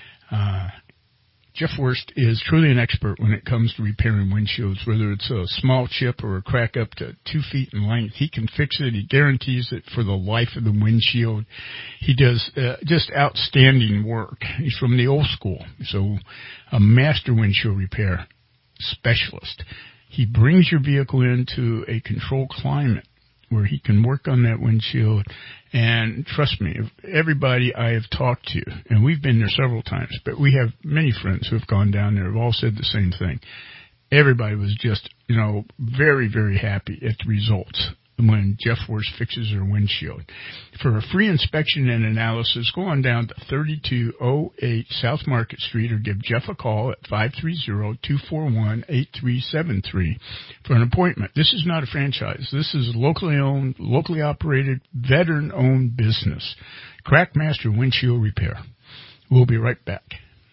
Uh, Jeff Worst is truly an expert when it comes to repairing windshields, whether it's a small chip or a crack up to two feet in length. He can fix it. He guarantees it for the life of the windshield. He does uh, just outstanding work. He's from the old school, so a master windshield repair specialist. He brings your vehicle into a controlled climate where he can work on that windshield. And trust me, everybody I have talked to, and we've been there several times, but we have many friends who have gone down there, have all said the same thing. Everybody was just, you know, very, very happy at the results when Jeff Worst fixes their windshield. For a free inspection and analysis, go on down to thirty-two oh eight South Market Street or give Jeff a call at five three zero, two four one, eight three seven three for an appointment. This is not a franchise. This is locally owned, locally operated, veteran-owned business. Crackmaster Windshield Repair. We'll be right back.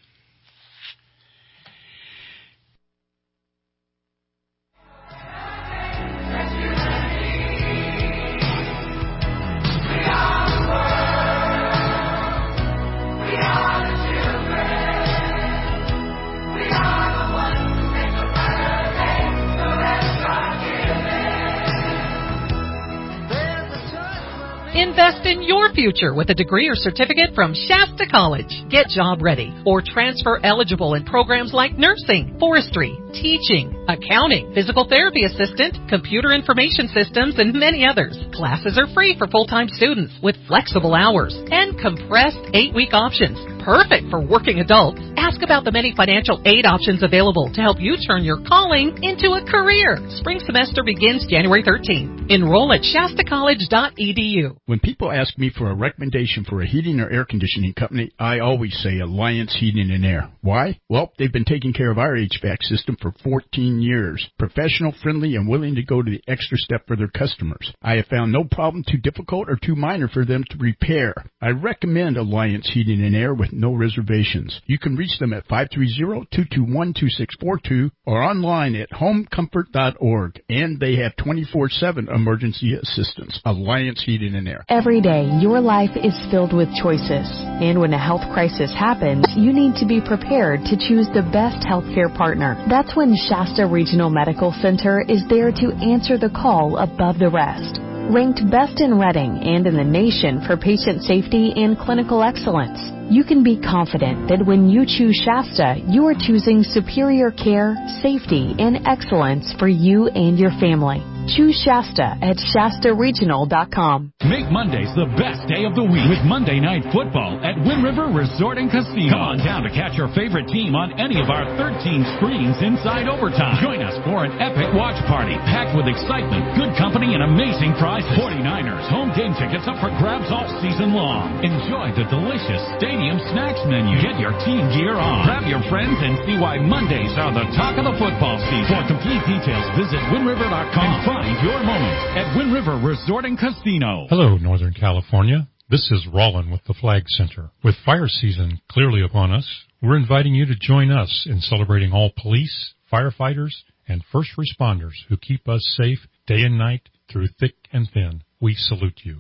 Invest in your future with a degree or certificate from Shasta College. Get job ready or transfer eligible in programs like nursing, forestry, teaching, accounting, physical therapy assistant, computer information systems, and many others. Classes are free for full-time students with flexible hours and compressed eight-week options. Perfect for working adults. Ask about the many financial aid options available to help you turn your calling into a career. Spring semester begins January thirteenth. Enroll at shasta college dot e d u. When people ask me for a recommendation for a heating or air conditioning company, I always say Alliance Heating and Air. Why? Well, they've been taking care of our H V A C system for fourteen years. Professional, friendly, and willing to go to the extra step for their customers. I have found no problem too difficult or too minor for them to repair. I recommend Alliance Heating and Air with no reservations. You can reach them at five three zero, two two one, two six four two or online at home comfort dot org. And they have twenty-four seven emergency assistance. Alliance Heating and Air. Every day, your life is filled with choices. And when a health crisis happens, you need to be prepared to choose the best healthcare partner. That's when Shasta Regional Medical Center is there to answer the call above the rest. Ranked best in Reading and in the nation for patient safety and clinical excellence, you can be confident that when you choose Shasta, you are choosing superior care, safety, and excellence for you and your family. Choose Shasta at shasta regional dot com. Make Mondays the best day of the week with Monday Night Football at Wind River Resort and Casino. Come on down to catch your favorite team on any of our thirteen screens inside Overtime. Join us for an epic watch party packed with excitement, good company, and amazing prizes. forty-niners home game tickets up for grabs all season long. Enjoy the delicious stadium snacks menu. Get your team gear on. Grab your friends and see why Mondays are the talk of the football season. For complete details, visit wind river dot com. Find your moment at Wind River Resort and Casino. Hello, Northern California. This is Rollin with the Flag Center. With fire season clearly upon us, we're inviting you to join us in celebrating all police, firefighters, and first responders who keep us safe day and night through thick and thin. We salute you.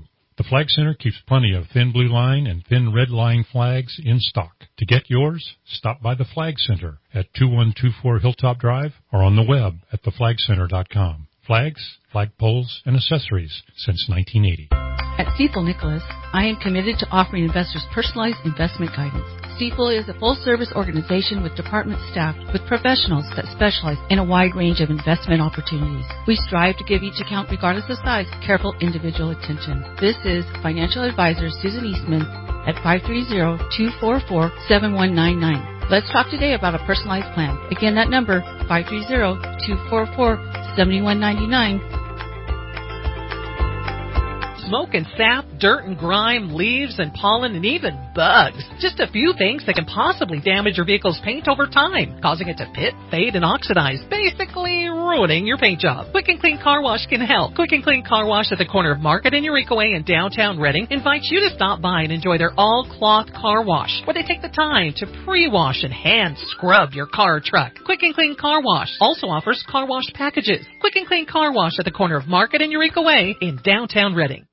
The Flag Center keeps plenty of thin blue line and thin red line flags in stock. To get yours, stop by the Flag Center at two one two four Hilltop Drive or on the web at the flag center dot com. Flags, flagpoles, and accessories since nineteen eighty. At Stifel Nicholas, I am committed to offering investors personalized investment guidance. Stifel is a full-service organization with department staff with professionals that specialize in a wide range of investment opportunities. We strive to give each account, regardless of size, careful individual attention. This is financial advisor Susan Eastman at five three zero, two four four, seven one nine nine. Let's talk today about a personalized plan. Again, that number, five three zero, two four four, seven one nine nine. Smoke and sap, dirt and grime, leaves and pollen, and even bugs. Just a few things that can possibly damage your vehicle's paint over time, causing it to pit, fade, and oxidize, basically ruining your paint job. Quick and Clean Car Wash can help. Quick and Clean Car Wash at the corner of Market and Eureka Way in downtown Reading invites you to stop by and enjoy their all-cloth car wash, where they take the time to pre-wash and hand scrub your car or truck. Quick and Clean Car Wash also offers car wash packages. Quick and Clean Car Wash at the corner of Market and Eureka Way in downtown Reading.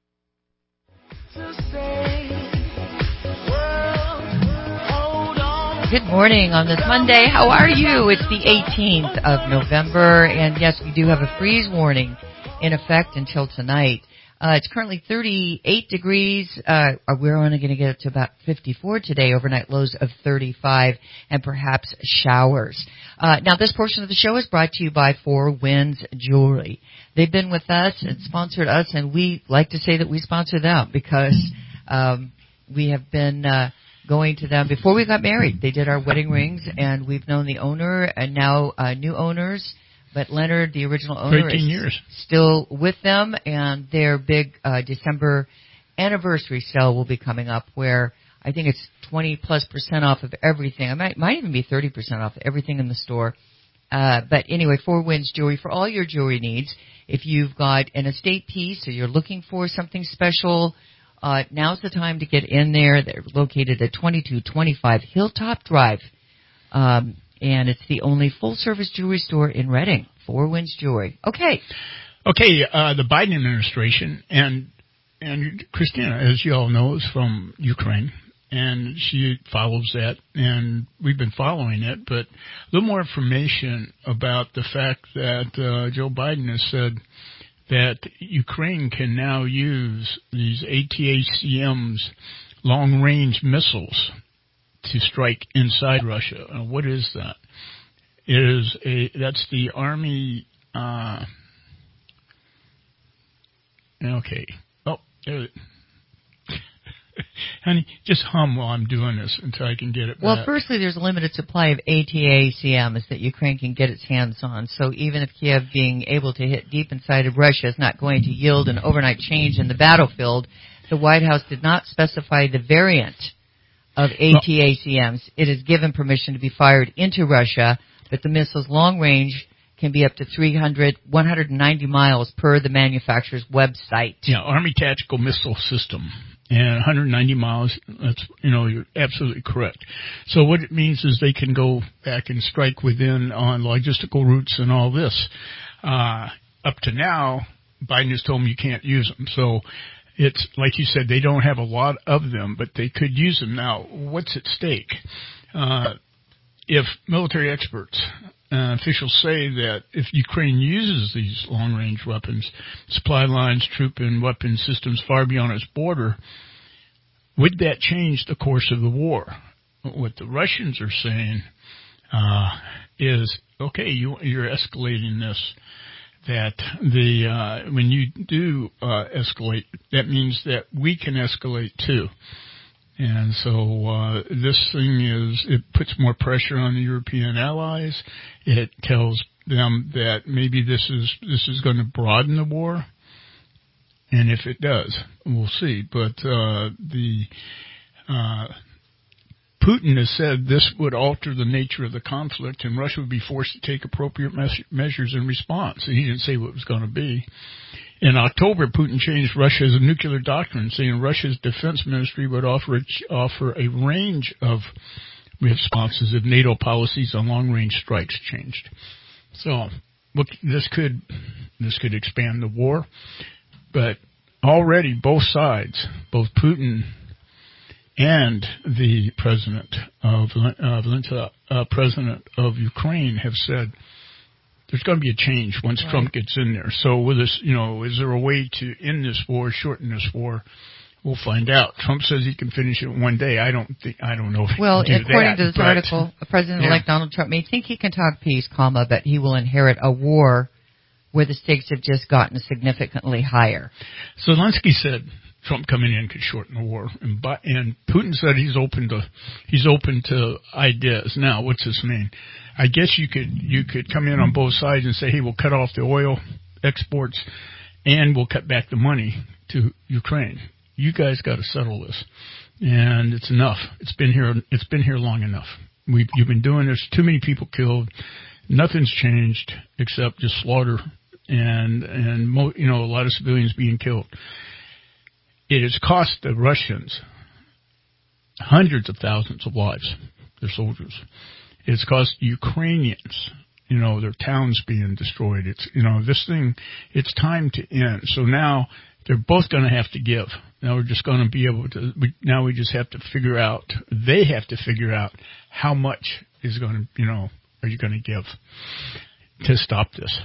Good morning on this Monday. How are you? It's the eighteenth of November, and yes, we do have a freeze warning in effect until tonight. Uh, it's currently thirty-eight degrees. Uh, we're only going to get it to about fifty-four today, overnight lows of thirty-five, and perhaps showers. Uh, now, this portion of the show is brought to you by Four Winds Jewelry. They've been with us and sponsored us, and we like to say that we sponsor them because um, we have been uh, going to them before we got married. They did our wedding rings, and we've known the owner and now uh, new owners. But Leonard, the original owner, is years. still with them, and their big uh, December anniversary sale will be coming up where I think it's twenty plus percent off of everything. It might, might even be thirty percent off everything in the store. Uh, but anyway, Four Winds Jewelry for all your jewelry needs. If you've got an estate piece or you're looking for something special, uh, now's the time to get in there. They're located at twenty-two twenty-five Hilltop Drive. Um, and it's the only full-service jewelry store in Reading, Four Winds Jewelry. Okay. Okay, uh, the Biden administration, and and Christina, as you all know, is from Ukraine, and she follows that, and we've been following it, but a little more information about the fact that uh, Joe Biden has said that Ukraine can now use these A T A C Ms, long-range missiles, to strike inside Russia. Uh, what is that? It is a that's the Army. Uh, okay. Oh, there it. Honey, just hum while I'm doing this until I can get it back. Well, firstly, there's a limited supply of A T A C Ms that Ukraine can get its hands on. So even if Kiev being able to hit deep inside of Russia is not going to yield an overnight change in the battlefield, the White House did not specify the variant of A T A C Ms. It is given permission to be fired into Russia, but the missile's long range can be up to three hundred, one hundred ninety miles per the manufacturer's website. Yeah, Army Tactical Missile System. And one hundred ninety miles, that's, you know, you're absolutely correct. So what it means is they can go back and strike within on logistical routes and all this. Uh, up to now, Biden has told them you can't use them. So it's, like you said, they don't have a lot of them, but they could use them. Now, what's at stake? Uh, if military experts, uh, officials say that if Ukraine uses these long-range weapons, supply lines, troop and weapon systems far beyond its border, would that change the course of the war? What the Russians are saying uh, is, okay, you, you're escalating this. That the uh, when you do uh, escalate, that means that we can escalate too. And so uh, this thing is, it puts more pressure on the European allies. It tells them that maybe this is this is going to broaden the war. And if it does, we'll see. But uh, the uh, Putin has said this would alter the nature of the conflict, and Russia would be forced to take appropriate mes- measures in response. And he didn't say what it was going to be. In October, Putin changed Russia's nuclear doctrine, saying Russia's defense ministry would offer a, offer a range of responses if NATO policies on long-range strikes changed. So, look, this could this could expand the war, but already both sides, both Putin and the president of uh, uh, president of Ukraine have said there's going to be a change once right. Trump gets in there. So, with this, you know, is there a way to end this war, shorten this war? We'll find out. Trump says he can finish it in one day. I don't think. I don't know if well, he can do according that, to this but, article, President-elect yeah. Donald Trump may think he can talk peace, comma, but he will inherit a war where the stakes have just gotten significantly higher. Zelensky said Trump coming in could shorten the war, and, and Putin said he's open to he's open to ideas. Now, what's this mean? I guess you could you could come in on both sides and say, hey, we'll cut off the oil exports, and we'll cut back the money to Ukraine. You guys got to settle this, and it's enough. It's been here. It's been here long enough. We've you've been doing this. Too many people killed. Nothing's changed except just slaughter and and mo- you know a lot of civilians being killed. It has cost the Russians hundreds of thousands of lives. Their soldiers. It's cost Ukrainians, you know, their towns being destroyed. It's you know this thing. It's time to end. So now they're both going to have to give. Now we're just going to be able to, we, now we just have to figure out, they have to figure out how much is going to, you know, are you going to give to stop this.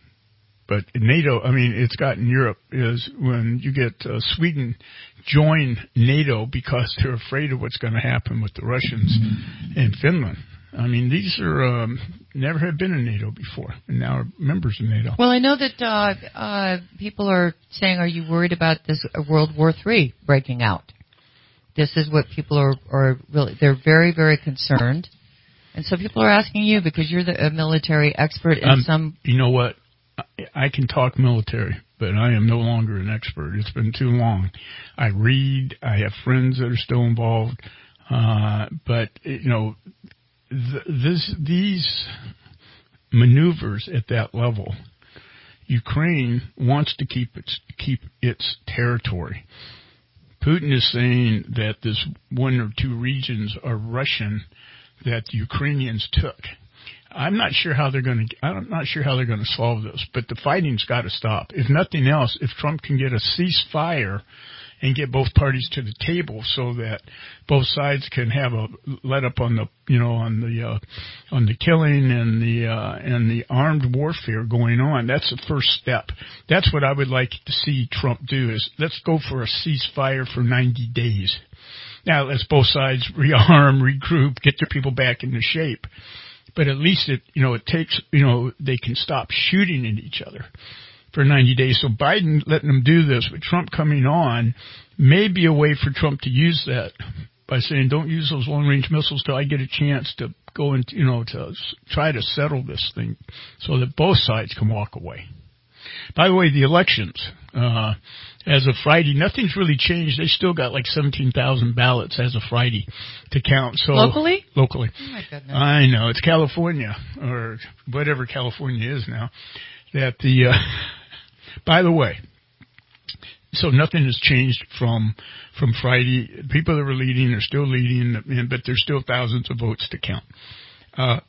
But NATO, I mean, it's gotten Europe is when you get uh, Sweden join NATO because they're afraid of what's going to happen with the Russians and Finland. I mean, these are um, never have been in NATO before, and now are members of NATO. Well, I know that uh, uh, people are saying, are you worried about this uh, World War Three breaking out? This is what people are, are really, they're very, very concerned. And so people are asking you, because you're the a military expert in um, some... You know what? I can talk military, but I am no longer an expert. It's been too long. I read. I have friends that are still involved. Uh, but, you know... Th- this, these maneuvers at that level, Ukraine wants to keep its keep its territory. Putin is saying that this one or two regions are Russian that the Ukrainians took. I'm not sure how they're going to. I'm not sure how they're going to solve this, but the fighting's got to stop. If nothing else, if Trump can get a ceasefire and get both parties to the table so that both sides can have a let up on the, you know, on the, uh, on the killing and the, uh, and the armed warfare going on. That's the first step. That's what I would like to see Trump do is let's go for a ceasefire for ninety days. Now let's both sides rearm, regroup, get their people back into shape. But at least it, you know, it takes, you know, they can stop shooting at each other for ninety days. So Biden letting them do this with Trump coming on may be a way for Trump to use that by saying, don't use those long-range missiles till I get a chance to go and, you know, to try to settle this thing so that both sides can walk away. By the way, the elections, uh, as of Friday, nothing's really changed. They still got like seventeen thousand ballots as of Friday to count. So Locally? Locally. Oh, my goodness. I know. It's California, or whatever California is now. That the, uh, by the way, so nothing has changed from from Friday. People that were leading are still leading, but there's still thousands of votes to count. Uh,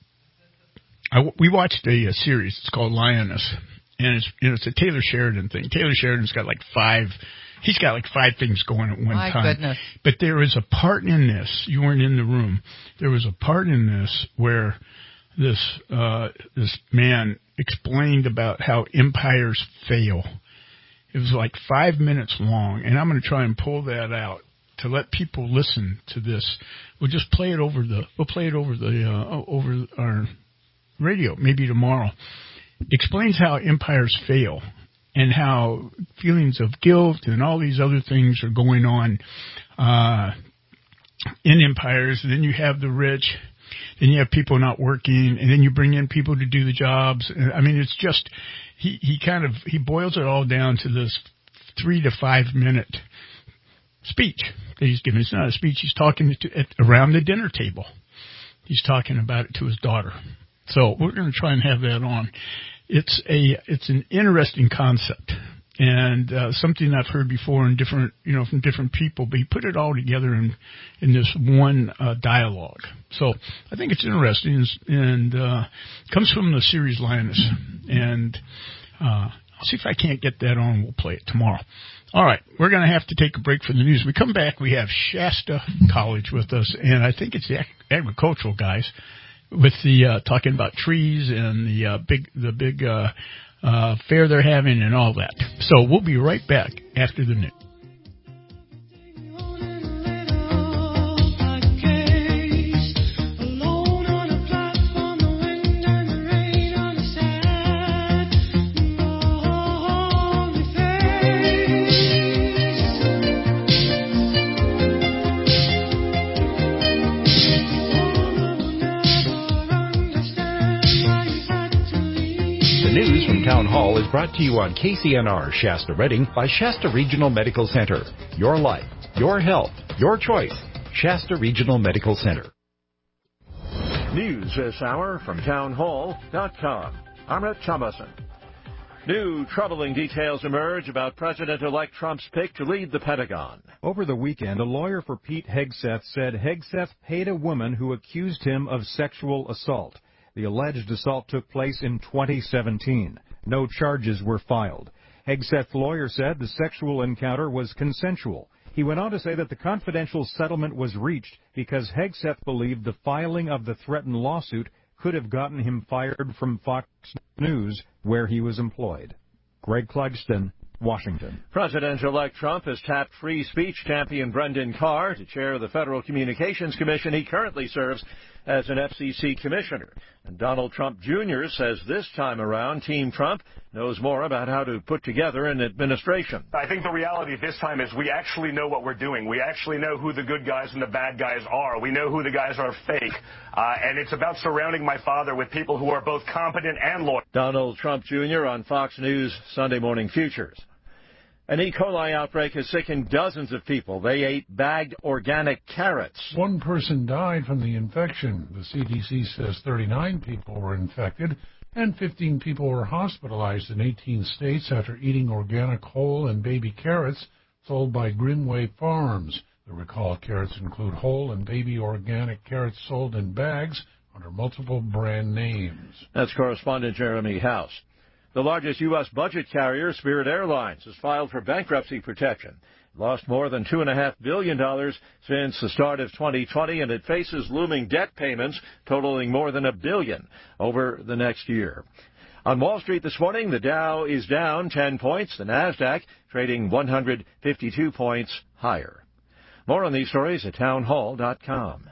I, we watched a, a series. It's called Lioness, and it's you know it's a Taylor Sheridan thing. Taylor Sheridan's got like five. He's got like five things going at one My time. Goodness. But there is a part in this. You weren't in the room. There was a part in this where this uh, this man explained about how empires fail. It was like five minutes long, and I'm going to try and pull that out to let people listen to this. We'll just play it over the we'll play it over the uh, over our radio maybe tomorrow. Explains how empires fail and how feelings of guilt and all these other things are going on uh, in empires. And then you have the rich. Then you have people not working, and then you bring in people to do the jobs. I mean, it's just, he, he kind of, he boils it all down to this three to five minute speech that he's giving. It's not a speech. He's talking to, at, around the dinner table. He's talking about it to his daughter. So we're going to try and have that on. It's a, it's an interesting concept. And uh, something I've heard before in different, you know, from different people, but he put it all together in in this one uh, dialogue. So I think it's interesting, and uh, comes from the series Lioness. And uh, I'll see if I can't get that on. We'll play it tomorrow. All right, we're going to have to take a break from the news. We come back, we have Shasta College with us, and I think it's the ag- agricultural guys with the uh, talking about trees and the uh, big the big uh, uh, fair they're having and all that. So we'll be right back after the news. Town Hall is brought to you on K C N R Shasta Redding by Shasta Regional Medical Center. Your life, your health, your choice. Shasta Regional Medical Center. News this hour from town hall dot com. I'm Rhett Thomason. New troubling details emerge about President-elect Trump's pick to lead the Pentagon. Over the weekend, a lawyer for Pete Hegseth said Hegseth paid a woman who accused him of sexual assault. The alleged assault took place in twenty seventeen. No charges were filed. Hegseth's lawyer said the sexual encounter was consensual. He went on to say that the confidential settlement was reached because Hegseth believed the filing of the threatened lawsuit could have gotten him fired from Fox News, where he was employed. Greg Clugston, Washington. President-elect Trump has tapped free speech champion Brendan Carr to chair the Federal Communications Commission. He currently serves as an F C C commissioner. And Donald Trump Junior says this time around, Team Trump knows more about how to put together an administration. I think the reality this time is we actually know what we're doing. We actually know who the good guys and the bad guys are. We know who the guys are fake. Uh, and it's about surrounding my father with people who are both competent and loyal. Donald Trump Junior on Fox News Sunday Morning Futures. An E. coli outbreak has sickened dozens of people. They ate bagged organic carrots. One person died from the infection. The C D C says thirty-nine people were infected and fifteen people were hospitalized in eighteen states after eating organic whole and baby carrots sold by Grimway Farms. The recalled carrots include whole and baby organic carrots sold in bags under multiple brand names. That's correspondent Jeremy House. The largest U S budget carrier, Spirit Airlines, has filed for bankruptcy protection. It lost more than two point five billion dollars since the start of twenty twenty, and it faces looming debt payments totaling more than a billion dollars over the next year. On Wall Street this morning, the Dow is down ten points, the NASDAQ trading one hundred fifty-two points higher. More on these stories at town hall dot com.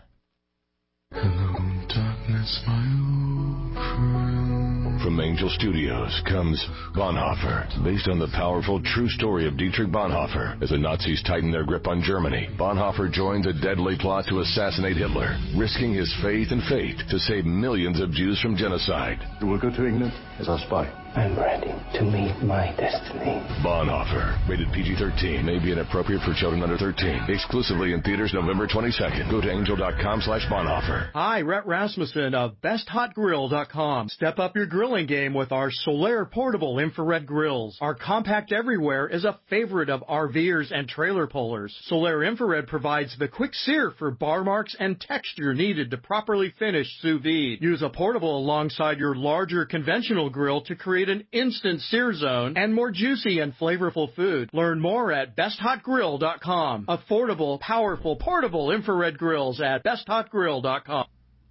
Hello, darkness, my old friend. From Angel Studios comes Bonhoeffer, based on the powerful true story of Dietrich Bonhoeffer. As the Nazis tightened their grip on Germany, Bonhoeffer joined a deadly plot to assassinate Hitler, risking his faith and fate to save millions of Jews from genocide. You will go to England as our spy. I'm ready to meet my destiny. Bonhoeffer, rated P G thirteen, may be inappropriate for children under thirteen. Exclusively in theaters November twenty-second. Go to angel dot com slash Bonhoeffer. Hi, Rhett Rasmussen of best hot grill dot com. Step up your grilling game with our Solaire portable infrared grills. Our compact everywhere is a favorite of RVers and trailer pullers. Solaire infrared provides the quick sear for bar marks and texture needed to properly finish sous vide. Use a portable alongside your larger conventional grill to create an instant sear zone and more juicy and flavorful food. Learn more at best hot grill dot com. Affordable, powerful, portable infrared grills at best hot grill dot com.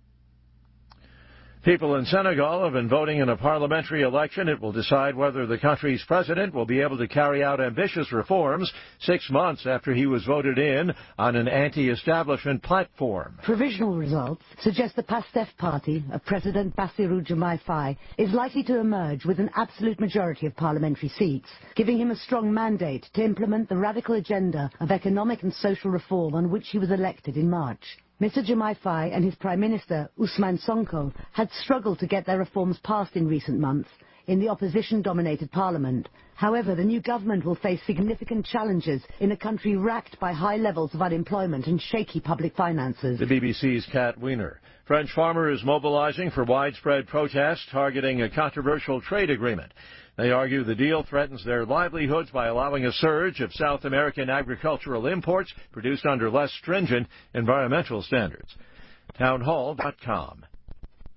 People in Senegal have been voting in a parliamentary election. It will decide whether the country's president will be able to carry out ambitious reforms six months after he was voted in on an anti-establishment platform. Provisional results suggest the PASTEF party of President Bassirou Diomaye Faye is likely to emerge with an absolute majority of parliamentary seats, giving him a strong mandate to implement the radical agenda of economic and social reform on which he was elected in March. Mister Diomaye Faye and his Prime Minister, Ousmane Sonko, had struggled to get their reforms passed in recent months in the opposition-dominated parliament. However, the new government will face significant challenges in a country racked by high levels of unemployment and shaky public finances. The B B C's Kat Wiener. French farmers mobilizing for widespread protests targeting a controversial trade agreement. They argue the deal threatens their livelihoods by allowing a surge of South American agricultural imports produced under less stringent environmental standards. town hall dot com.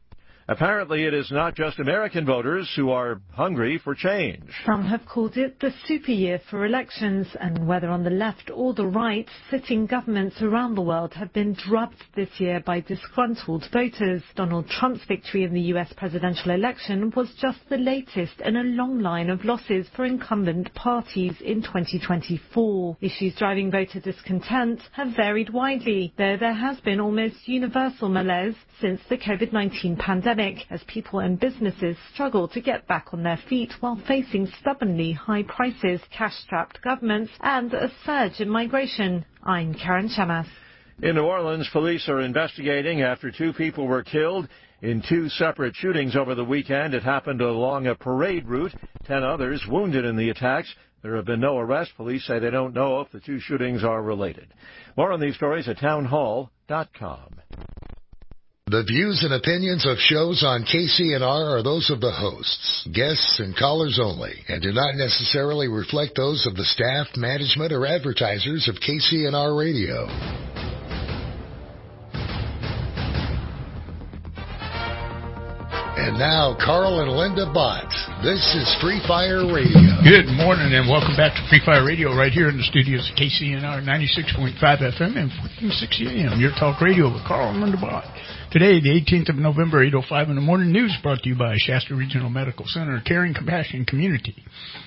Apparently, it is not just American voters who are hungry for change. Some have called it the super year for elections, and whether on the left or the right, sitting governments around the world have been drubbed this year by disgruntled voters. Donald Trump's victory in the U S presidential election was just the latest in a long line of losses for incumbent parties in twenty twenty-four. Issues driving voter discontent have varied widely, though there has been almost universal malaise since the COVID nineteen pandemic, as people and businesses struggle to get back on their feet while facing stubbornly high prices, cash-strapped governments, and a surge in migration. I'm Karen Chamas. In New Orleans, police are investigating after two people were killed in two separate shootings over the weekend. It happened along a parade route. Ten others wounded in the attacks. There have been no arrests. Police say they don't know if the two shootings are related. More on these stories at town hall dot com. The views and opinions of shows on K C N R are those of the hosts, guests, and callers only, and do not necessarily reflect those of the staff, management, or advertisers of K C N R Radio. And now, Carl and Linda Bott. This is Free Fire Radio. Good morning and welcome back to Free Fire Radio right here in the studios of K C N R ninety-six point five F M and fourteen sixty A M. Your talk radio with Carl and Linda Bott. Today, the eighteenth of November, eight oh five in the morning. News brought to you by Shasta Regional Medical Center, Caring Compassion Community.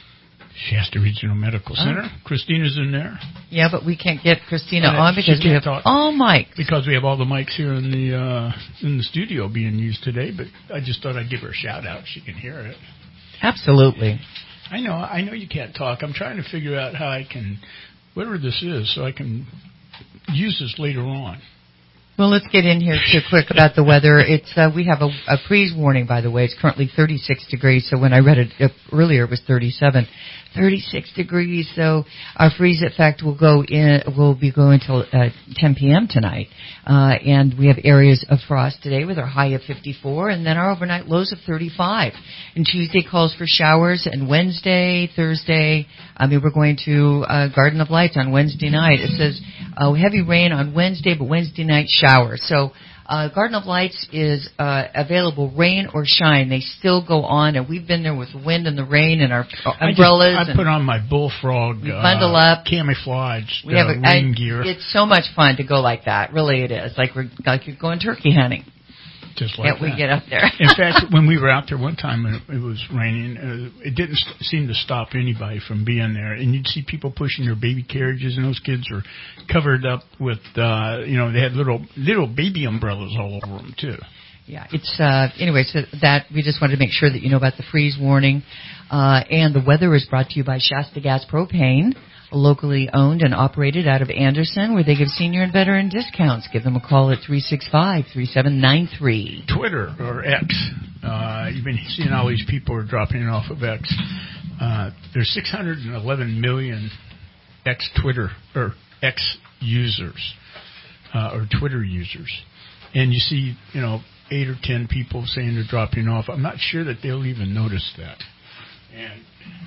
Shasta Regional Medical Center. Oh. Christina's in there. Yeah, but we can't get Christina uh, on because we have talk. all mics. Because we have all the mics here in the uh, in the studio being used today. But I just thought I'd give her a shout out. She can hear it. Absolutely. I know. I know you can't talk. I'm trying to figure out how I can, whatever this is, so I can use this later on. Well, let's get in here too quick about the weather. It's uh, we have a, a freeze warning, by the way. It's currently thirty-six degrees. So when I read it uh, earlier, it was thirty-seven. thirty-six degrees. So our freeze effect will go in. Will be going until uh, ten p.m. tonight. Uh, and we have areas of frost today with our high of fifty-four, and then our overnight lows of thirty-five. And Tuesday calls for showers, and Wednesday, Thursday. I mean, we're going to uh, Garden of Lights on Wednesday night. It says uh, heavy rain on Wednesday, but Wednesday night showers. So uh, Garden of Lights is uh, available, rain or shine. They still go on, and we've been there with the wind and the rain and our uh, umbrellas. I, just, I put on my bullfrog uh, bundle up, camouflage we have uh, a, rain I, gear. It's so much fun to go like that. Really, it is. Like we're like you're going turkey hunting. Just like Can't that. we get up there? In fact, when we were out there one time and it, it was raining, uh, it didn't st- seem to stop anybody from being there. And you'd see people pushing their baby carriages, and those kids are covered up with, uh, you know, they had little little baby umbrellas all over them too. Yeah, it's uh, anyway. So that we just wanted to make sure that you know about the freeze warning, uh, and the weather is brought to you by Shasta Gas Propane. Locally owned and operated out of Anderson, where they give senior and veteran discounts. Give them a call at three six five, three seven nine three. Twitter, or X. Uh, you've been seeing all these people are dropping off of X. Uh, there's six hundred eleven million X-Twitter, or X users, uh, or Twitter users. And you see, you know, eight or ten people saying they're dropping off. I'm not sure that they'll even notice that. And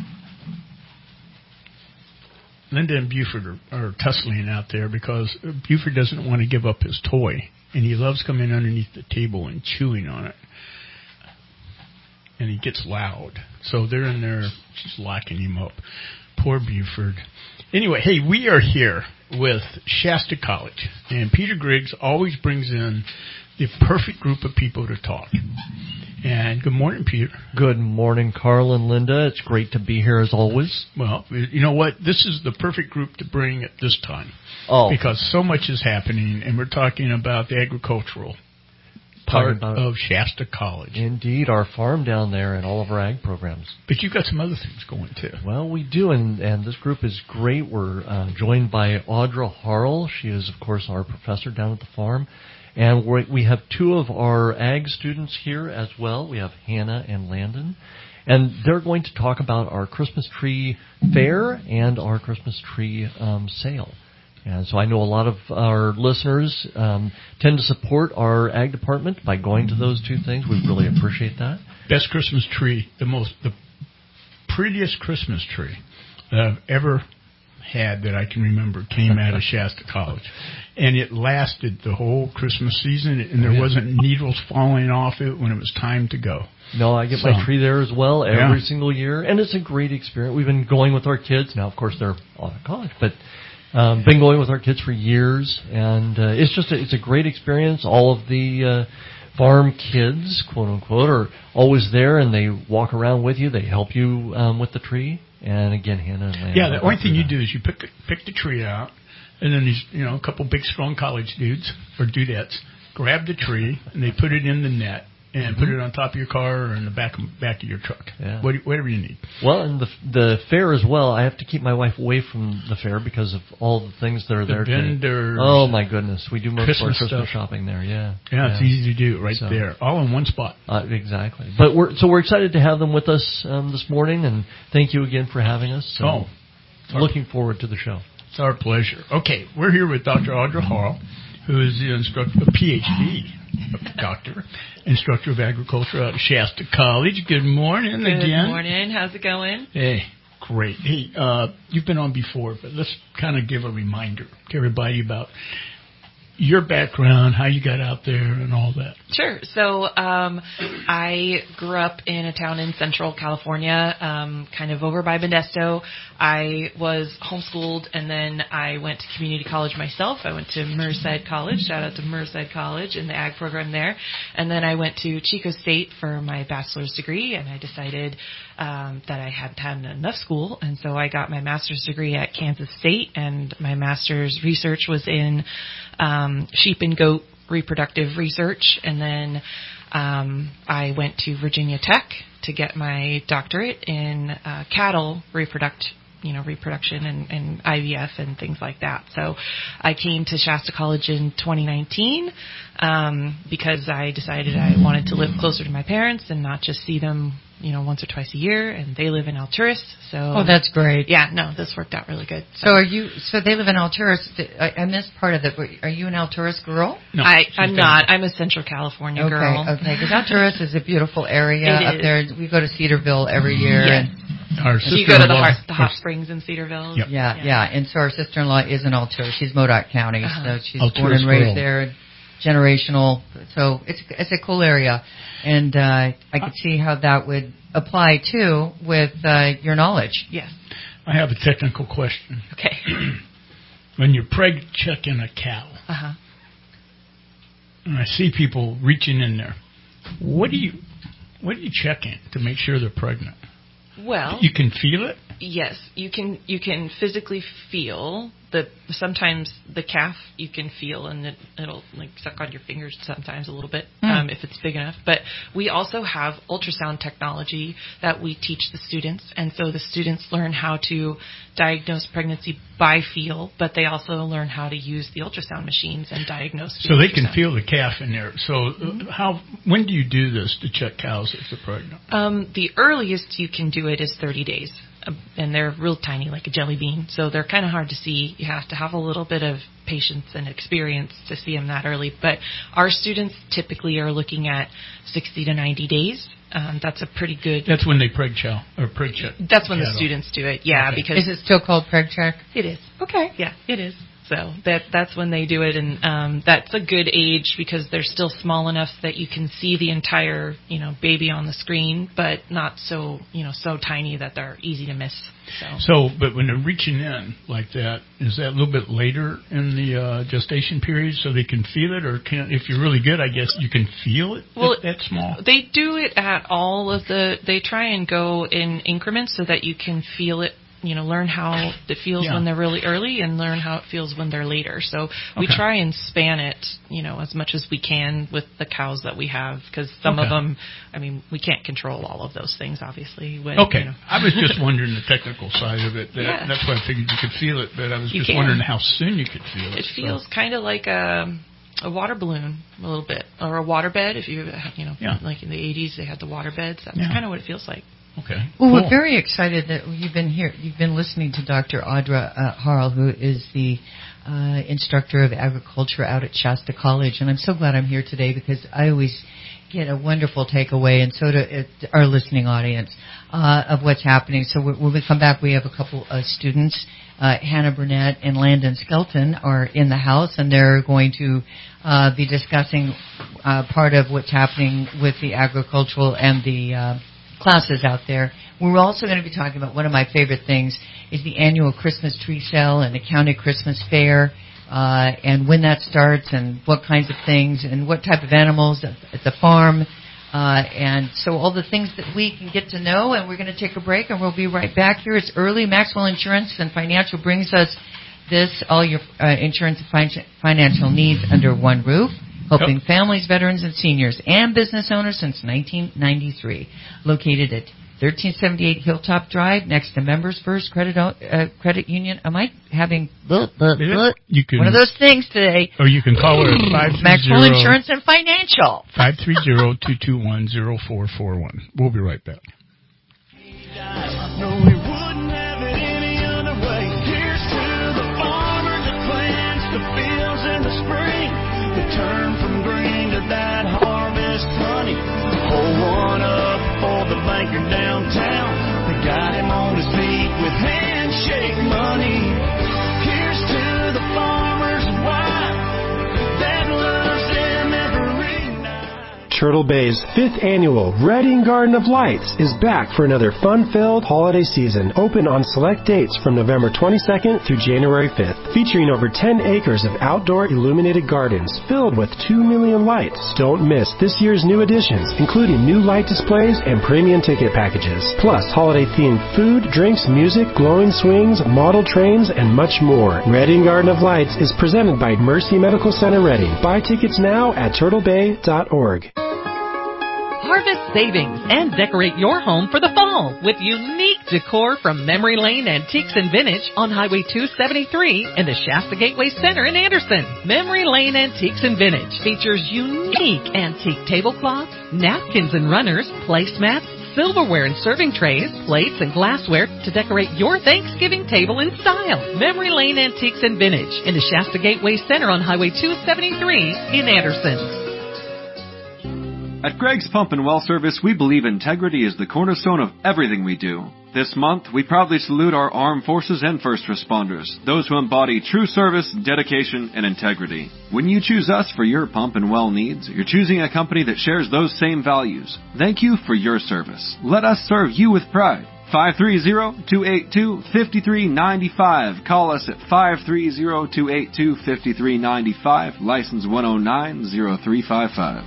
Linda and Buford are, are tussling out there because Buford doesn't want to give up his toy, and he loves coming underneath the table and chewing on it. And he gets loud. So they're in there just locking him up. Poor Buford. Anyway, hey, we are here with Shasta College, and Peter Griggs always brings in the perfect group of people to talk. And good morning, Peter. Good morning, Carl and Linda. It's great to be here as always. Well, you know what? This is the perfect group to bring at this time. Oh. Because so much is happening, and we're talking about the agricultural part about of Shasta College. Indeed, our farm down there and all of our ag programs. But you've got some other things going, too. Well, we do, and, and this group is great. We're uh, joined by Audra Harrell. She is, of course, our professor down at the farm. And we're, we have two of our ag students here as well. We have Hannah and Landon. And they're going to talk about our Christmas tree fair and our Christmas tree um, sale. And so I know a lot of our listeners um, tend to support our ag department by going to those two things. We really appreciate that. Best Christmas tree, the most, the prettiest Christmas tree that I've ever had that I can remember came out of Shasta College. And it lasted the whole Christmas season, and there yeah. wasn't needles falling off it when it was time to go. No, I get so, my tree there as well every yeah. single year, and it's a great experience. We've been going with our kids. Now, of course, they're off at college, but um, been going with our kids for years, and uh, it's just a, it's a great experience. All of the uh, farm kids, quote unquote, are always there, and they walk around with you. They help you um, with the tree, and again, Hannah and Lana. Yeah, the only thing you do is you pick pick the tree out. And then these, you know, a couple big, strong college dudes or dudettes grab the tree and they put it in the net and mm-hmm. put it on top of your car or in the back of, back of your truck, yeah. what, whatever you need. Well, and the the fair as well. I have to keep my wife away from the fair because of all the things that are the there. Vendors. To, oh my goodness, we do most Christmas of our Christmas stuff. shopping there. Yeah, yeah, yeah, it's easy to do right so, there, all in one spot. Uh, exactly. But we're so we're excited to have them with us um, this morning, and thank you again for having us. So oh, looking forward to the show. It's our pleasure. Okay, we're here with Doctor Audra Harrell, who is the instructor, a P H D doctor, instructor of agriculture out of Shasta College. Good morning Good again. Good morning. How's it going? Hey, great. Hey, uh, you've been on before, but let's kind of give a reminder to everybody about your background, how you got out there, and all that. Sure. So um, I grew up in a town in Central California, um, kind of over by Modesto. I was homeschooled, and then I went to community college myself. I went to Merced College. Shout out to Merced College and the ag program there. And then I went to Chico State for my bachelor's degree, and I decided um, that I hadn't had enough school, and so I got my master's degree at Kansas State, and my master's research was in um, sheep and goat reproductive research, and then um, I went to Virginia Tech to get my doctorate in uh, cattle reproduct, you know, reproduction and, and I V F and things like that. So I came to Shasta College in twenty nineteen um, because I decided I wanted to live closer to my parents and not just see them, you know, once or twice a year, and they live in Alturas. So oh, that's great. Yeah, no, this worked out really good. So, so are you? So they live in Alturas. I, I missed part of it. Are you an Alturas girl? No, I, I'm not. I'm a Central California okay, girl. Okay, because Alturas is a beautiful area it up is. there. We go to Cedarville every year. Yes. And Our so you go to the hot, the hot springs in Cedarville. Yep. Yeah, yeah, yeah. And so our sister-in-law is in Alturas. She's Modoc County, uh-huh. so she's Alturas born and raised girl. there. Generational. So it's it's a cool area, and uh, I could see how that would apply too with uh, your knowledge. Yes. I have a technical question. Okay. When you're preg checking a cow, uh-huh. and I see people reaching in there, what do you what are you checking to make sure they're pregnant? Well, you can feel it. Yes, you can. You can physically feel the. Sometimes the calf you can feel, and it, it'll like suck on your fingers sometimes a little bit mm. um, if it's big enough. But we also have ultrasound technology that we teach the students, and so the students learn how to diagnose pregnancy by feel, but they also learn how to use the ultrasound machines and diagnose. So they ultrasound. can feel the calf in there. So mm-hmm. how? When do you do this to check cows if they're pregnant? Um, the earliest you can do it is thirty days. And they're real tiny, like a jelly bean, so they're kind of hard to see. You have to have a little bit of patience and experience to see them that early. But our students typically are looking at sixty to ninety days. Um, that's a pretty good. That's when they preg chow or preg check. That's when cattle. the students do it. Yeah, okay. because is it still called preg check? It is. Okay. Yeah, it is. So that that's when they do it, and um, that's a good age because they're still small enough that you can see the entire, you know, baby on the screen, but not so, you know, so tiny that they're easy to miss. So, so but when they're reaching in like that, is that a little bit later in the uh, gestation period so they can feel it, or can if you're really good, I guess you can feel it well, that, that small? They do it at all of the. They try and go in increments so that you can feel it. You know, learn how it feels yeah. when they're really early and learn how it feels when they're later. So we okay. try and span it, you know, as much as we can with the cows that we have, because some okay. of them, I mean, we can't control all of those things, obviously. When, okay. You know. I was just wondering the technical side of it. That, yeah. That's why I figured you could feel it, but I was you just can. wondering how soon you could feel it. It feels so. kind of like a, a water balloon a little bit, or a water bed. If you, you know, yeah. like in the eighties, they had the water beds. That's yeah. kind of what it feels like. Okay. Well, cool. we're very excited that you've been here. You've been listening to Doctor Audra uh, Harrell, who is the uh, instructor of agriculture out at Shasta College, and I'm so glad I'm here today because I always get a wonderful takeaway, and so do uh, our listening audience, uh, of what's happening. So when we come back, we have a couple of students. Uh, Hannah Burnett and Landon Skelton are in the house, and they're going to uh, be discussing uh, part of what's happening with the agricultural and the uh, classes out there. We're also going to be talking about one of my favorite things is the annual Christmas tree sale and the county Christmas fair, uh, and when that starts and what kinds of things and what type of animals at, at the farm. Uh, and so all the things that we can get to know, and we're going to take a break, and we'll be right back here. It's early. Maxwell Insurance and Financial brings us this, all your uh, insurance and fin- financial needs under one roof, helping yep. families, veterans, and seniors, and business owners since nineteen ninety-three. Located at thirteen seventy-eight Hilltop Drive, next to Members First Credit uh, Credit Union. Am I having blah, blah, blah, you can, one of those things today? Or you can call her at five three zero Maxwell Insurance and Financial. five three zero, two two one, zero four four one. We'll be right back. No, we wouldn't have it any other way. Here's to the farmer that plants the fields in the spring, that turn from green to that harvest honey. Hold one up for the banker downtown. They got him on his feet with handshake money. Here's to the farmer's wife that loves him every night. Turtle Bay's fifth annual Reading Garden of Lights is back for another fun-filled holiday season, open on select dates from November twenty-second through January fifth, featuring over ten acres of outdoor illuminated gardens filled with two million lights. Don't miss this year's new additions, including new light displays and premium ticket packages, plus holiday-themed food, drinks, music, glowing swings, model trains, and much more. Reading Garden of Lights is presented by Mercy Medical Center Reading. Buy tickets now at turtle bay dot org. Harvest savings and decorate your home for the fall with unique decor from Memory Lane Antiques and Vintage on Highway two seventy-three in the Shasta Gateway Center in Anderson. Memory Lane Antiques and Vintage features unique antique tablecloths, napkins and runners, placemats, silverware and serving trays, plates and glassware to decorate your Thanksgiving table in style. Memory Lane Antiques and Vintage in the Shasta Gateway Center on Highway two seventy-three in Anderson. At Greg's Pump and Well Service, we believe integrity is the cornerstone of everything we do. This month, we proudly salute our armed forces and first responders, those who embody true service, dedication, and integrity. When you choose us for your pump and well needs, you're choosing a company that shares those same values. Thank you for your service. Let us serve you with pride. five three zero, two eight two, five three nine five. Call us at five three zero, two eight two, five three nine five, license one oh nine, zero three five five.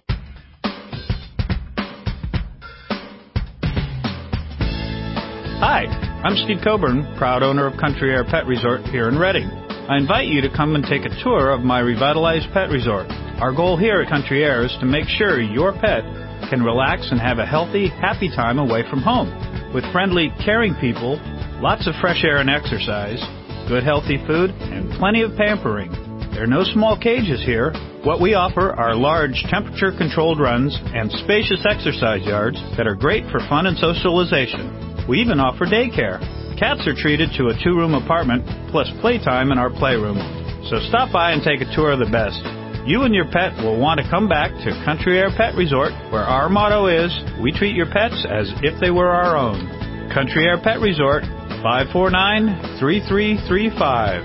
Hi, I'm Steve Coburn, proud owner of Country Air Pet Resort here in Reading. I invite you to come and take a tour of my revitalized pet resort. Our goal here at Country Air is to make sure your pet can relax and have a healthy, happy time away from home. With friendly, caring people, lots of fresh air and exercise, good healthy food, and plenty of pampering. There are no small cages here. What we offer are large temperature-controlled runs and spacious exercise yards that are great for fun and socialization. We even offer daycare. Cats are treated to a two-room apartment plus playtime in our playroom. So stop by and take a tour of the best. You and your pet will want to come back to Country Air Pet Resort, where our motto is, we treat your pets as if they were our own. Country Air Pet Resort, five four nine, three three three five.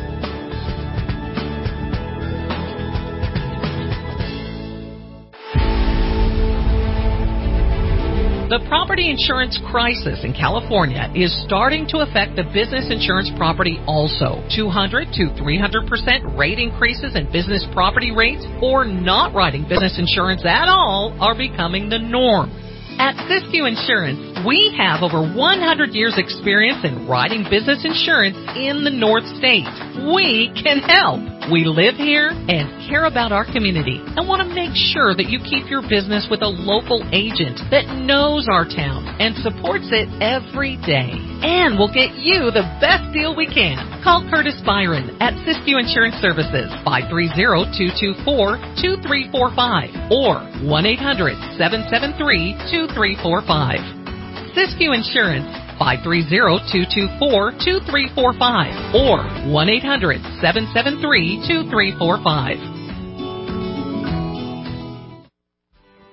The property insurance crisis in California is starting to affect the business insurance property also. two hundred to three hundred percent rate increases in business property rates or not writing business insurance at all are becoming the norm. At Siskiyou Insurance, we have over one hundred years experience in writing business insurance in the North States. We can help. We live here and care about our community and want to make sure that you keep your business with a local agent that knows our town and supports it every day. And we'll get you the best deal we can. Call Curtis Byron at Siskiyou Insurance Services, five three zero, two two four, two three four five or one eight hundred, seven seven three, two three four five. Siskiyou Insurance, five three zero, two two four, two three four five or one eight hundred, seven seven three, two three four five.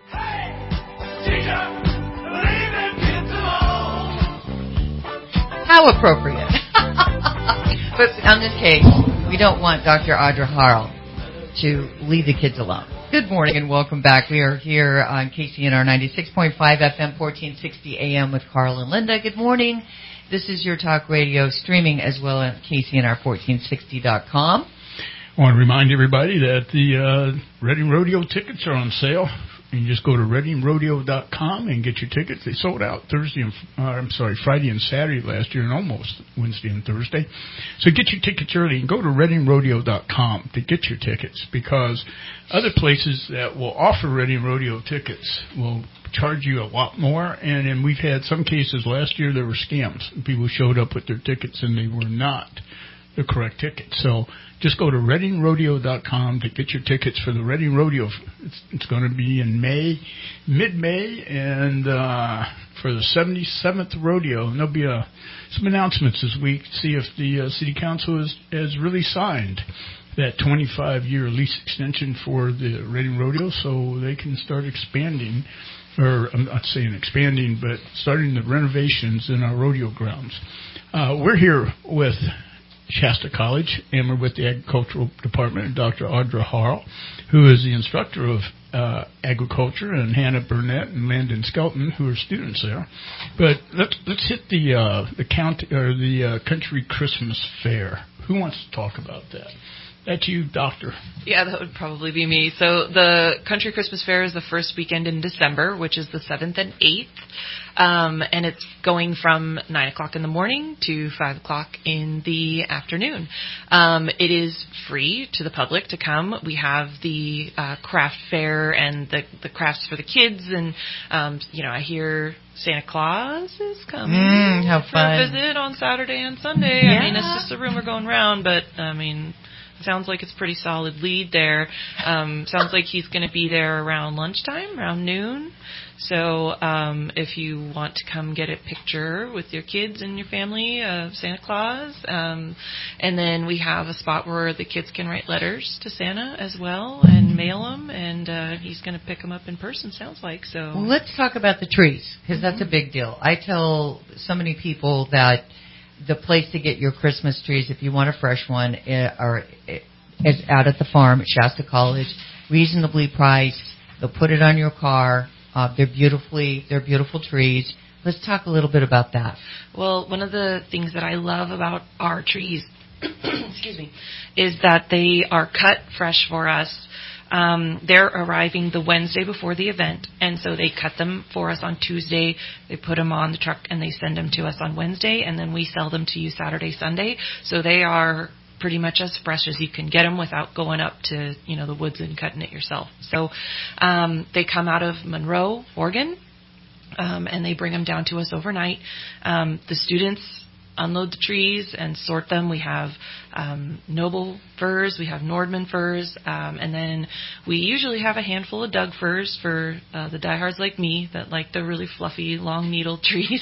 so appropriate. But on this case, we don't want Doctor Audra Harrell to leave the kids alone. Good morning and welcome back. We are here on K C N R ninety-six point five F M, fourteen sixty A M with Carl and Linda. Good morning. This is your talk radio streaming as well at K C N R fourteen sixty dot com. I want to remind everybody that the uh, Reading Rodeo tickets are on sale. You can just go to reading rodeo dot com and get your tickets. They sold out Thursday and uh, I'm sorry, Friday and Saturday last year, and almost Wednesday and Thursday. So get your tickets early and go to reading rodeo dot com to get your tickets, because other places that will offer Reading Rodeo tickets will charge you a lot more. And then we've had some cases last year there were scams. People showed up with their tickets and they were not the correct ticket. So just go to reading rodeo dot com to get your tickets for the Reading Rodeo. It's, it's going to be in May, mid-May, and uh, for the seventy-seventh rodeo. And there'll be uh, some announcements this week to see if the uh, City Council has, has really signed that twenty-five year lease extension for the Reading Rodeo, so they can start expanding, or I'm not saying expanding, but starting the renovations in our rodeo grounds. Uh, we're here with Shasta College, and we're with the Agricultural Department, Doctor Audra Harrell, who is the instructor of uh, agriculture, and Hannah Burnett and Landon Skelton, who are students there. But let's let's hit the uh, the county or the uh, Country Christmas Fair. Who wants to talk about that? That's you, Doctor. Yeah, that would probably be me. So the Country Christmas Fair is the first weekend in December, which is the seventh and eighth. Um, and it's going from nine o'clock in the morning to five o'clock in the afternoon. Um, it is free to the public to come. We have the uh, craft fair and the, the crafts for the kids. And, um, you know, I hear Santa Claus is coming mm, how for fun. a visit on Saturday and Sunday. Yeah. I mean, it's just a rumor going around, but, I mean, sounds like it's pretty solid lead there. Um, sounds like he's going to be there around lunchtime, around noon. So um, if you want to come get a picture with your kids and your family of Santa Claus, um, and then we have a spot where the kids can write letters to Santa as well and mail them, and uh, he's going to pick them up in person, sounds like. So well, let's talk about the trees, because that's a big deal. I tell so many people that the place to get your Christmas trees, if you want a fresh one, are is out at the farm at Shasta College, reasonably priced. They'll put it on your car. Uh, they're beautifully, they're beautiful trees. Let's talk a little bit about that. Well, one of the things that I love about our trees, excuse me, is that they are cut fresh for us. Um, they're arriving the Wednesday before the event, and so they cut them for us on Tuesday. They put them on the truck, and they send them to us on Wednesday, and then we sell them to you Saturday, Sunday. So they are pretty much as fresh as you can get them without going up to, you know, the woods and cutting it yourself. So um, they come out of Monroe, Oregon, um, and they bring them down to us overnight. Um, the students unload the trees and sort them. We have um, Noble firs, we have Nordman firs, um, and then we usually have a handful of Doug firs for uh, the diehards like me that like the really fluffy, long needle trees.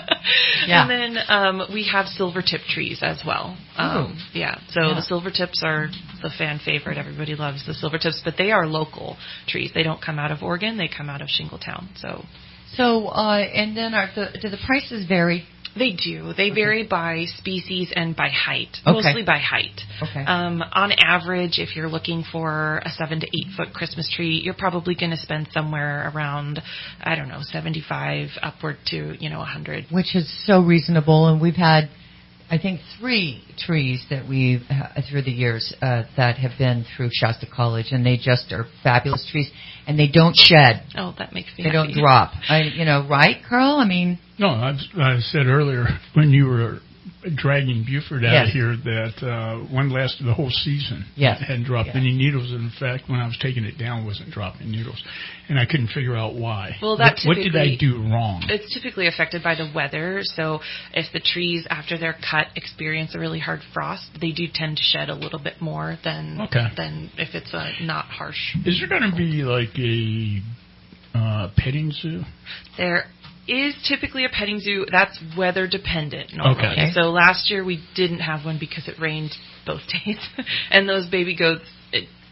Yeah. And then um, we have silver tip trees as well. Um, yeah, so yeah. The silver tips are the fan favorite. Everybody loves the silver tips, but they are local trees. They don't come out of Oregon. They come out of Shingletown. So, so uh, and then are the, do the prices vary? They do. They okay. vary by species and by height, okay. mostly by height. Okay. Um, on average, if you're looking for a seven to eight foot Christmas tree, you're probably going to spend somewhere around, I don't know, seventy-five upward to, you know, one hundred. Which is so reasonable. And we've had, I think, three trees that we've, uh, through the years, uh, that have been through Shasta College, and they just are fabulous trees. And they don't shed. Oh, that makes me They happy. don't drop. I, you know, right, Carl? I mean... No, I, I said earlier when you were dragging Buford out yes. of here that uh, one lasted the whole season. Yes. It hadn't dropped yes. any needles. In fact, when I was taking it down, it wasn't dropping needles. And I couldn't figure out why. Well, that what, what did I do wrong? It's typically affected by the weather. So if the trees, after they're cut, experience a really hard frost, they do tend to shed a little bit more than, okay. than if it's uh, not harsh. Is there going to be like a uh, petting zoo? There is typically a petting zoo. That's weather dependent normally. Okay. So last year we didn't have one because it rained both days. And those baby goats, it,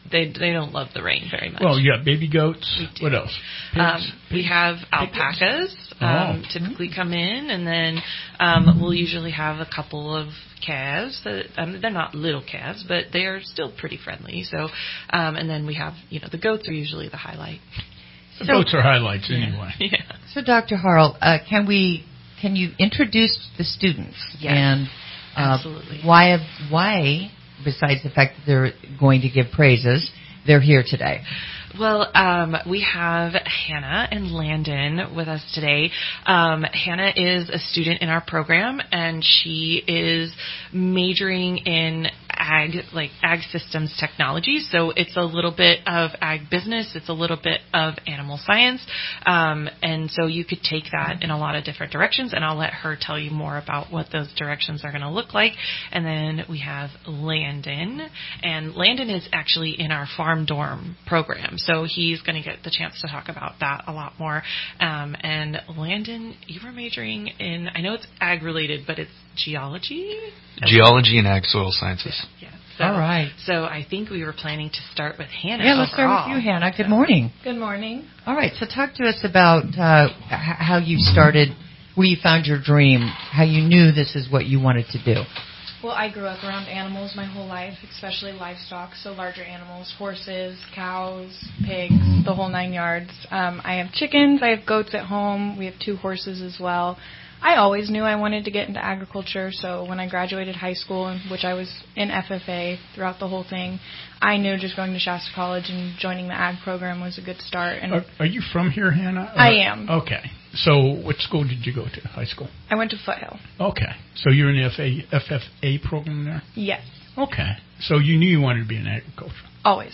they they don't love the rain very much. Well, you got baby goats. What else? Pigs? Um, we Pigs? have alpacas um, Oh. typically come in, and then um, we'll usually have a couple of calves. That, um, they're not little calves, but they are still pretty friendly. So, um, and then we have, you know, the goats are usually the highlight. The So- goats are highlights Yeah. anyway. Yeah. So, Doctor Harrell, uh, can we can you introduce the students Yes, and uh, absolutely. why why besides the fact that they're going to give praises, they're here today? Well, um, we have Hannah and Landon with us today. Um, Hannah is a student in our program, and she is majoring in ag, like ag systems technology. So it's a little bit of ag business. It's a little bit of animal science. Um, and so you could take that in a lot of different directions, and I'll let her tell you more about what those directions are going to look like. And then we have Landon, and Landon is actually in our farm dorm program. So he's going to get the chance to talk about that a lot more. Um, and Landon, you were majoring in, I know it's ag related, but it's geology? Geology and ag soil sciences. Yeah. So, All right. So I think we were planning to start with Hannah. Yeah, let's start overall. with you, Hannah. Good morning. Good morning. All right, so talk to us about uh, h- how you started, where you found your dream, how you knew this is what you wanted to do. Well, I grew up around animals my whole life, especially livestock, so larger animals, horses, cows, pigs, the whole nine yards. Um, I have chickens, I have goats at home, we have two horses as well. I always knew I wanted to get into agriculture, so when I graduated high school, which I was in F F A throughout the whole thing, I knew just going to Shasta College and joining the ag program was a good start. And Are, are you from here, Hannah? Or- I am. Okay. So what school did you go to, high school? I went to Foothill. Okay. So you're in the F A, F F A program there? Yes, Okay. So you knew you wanted to be in agriculture. always.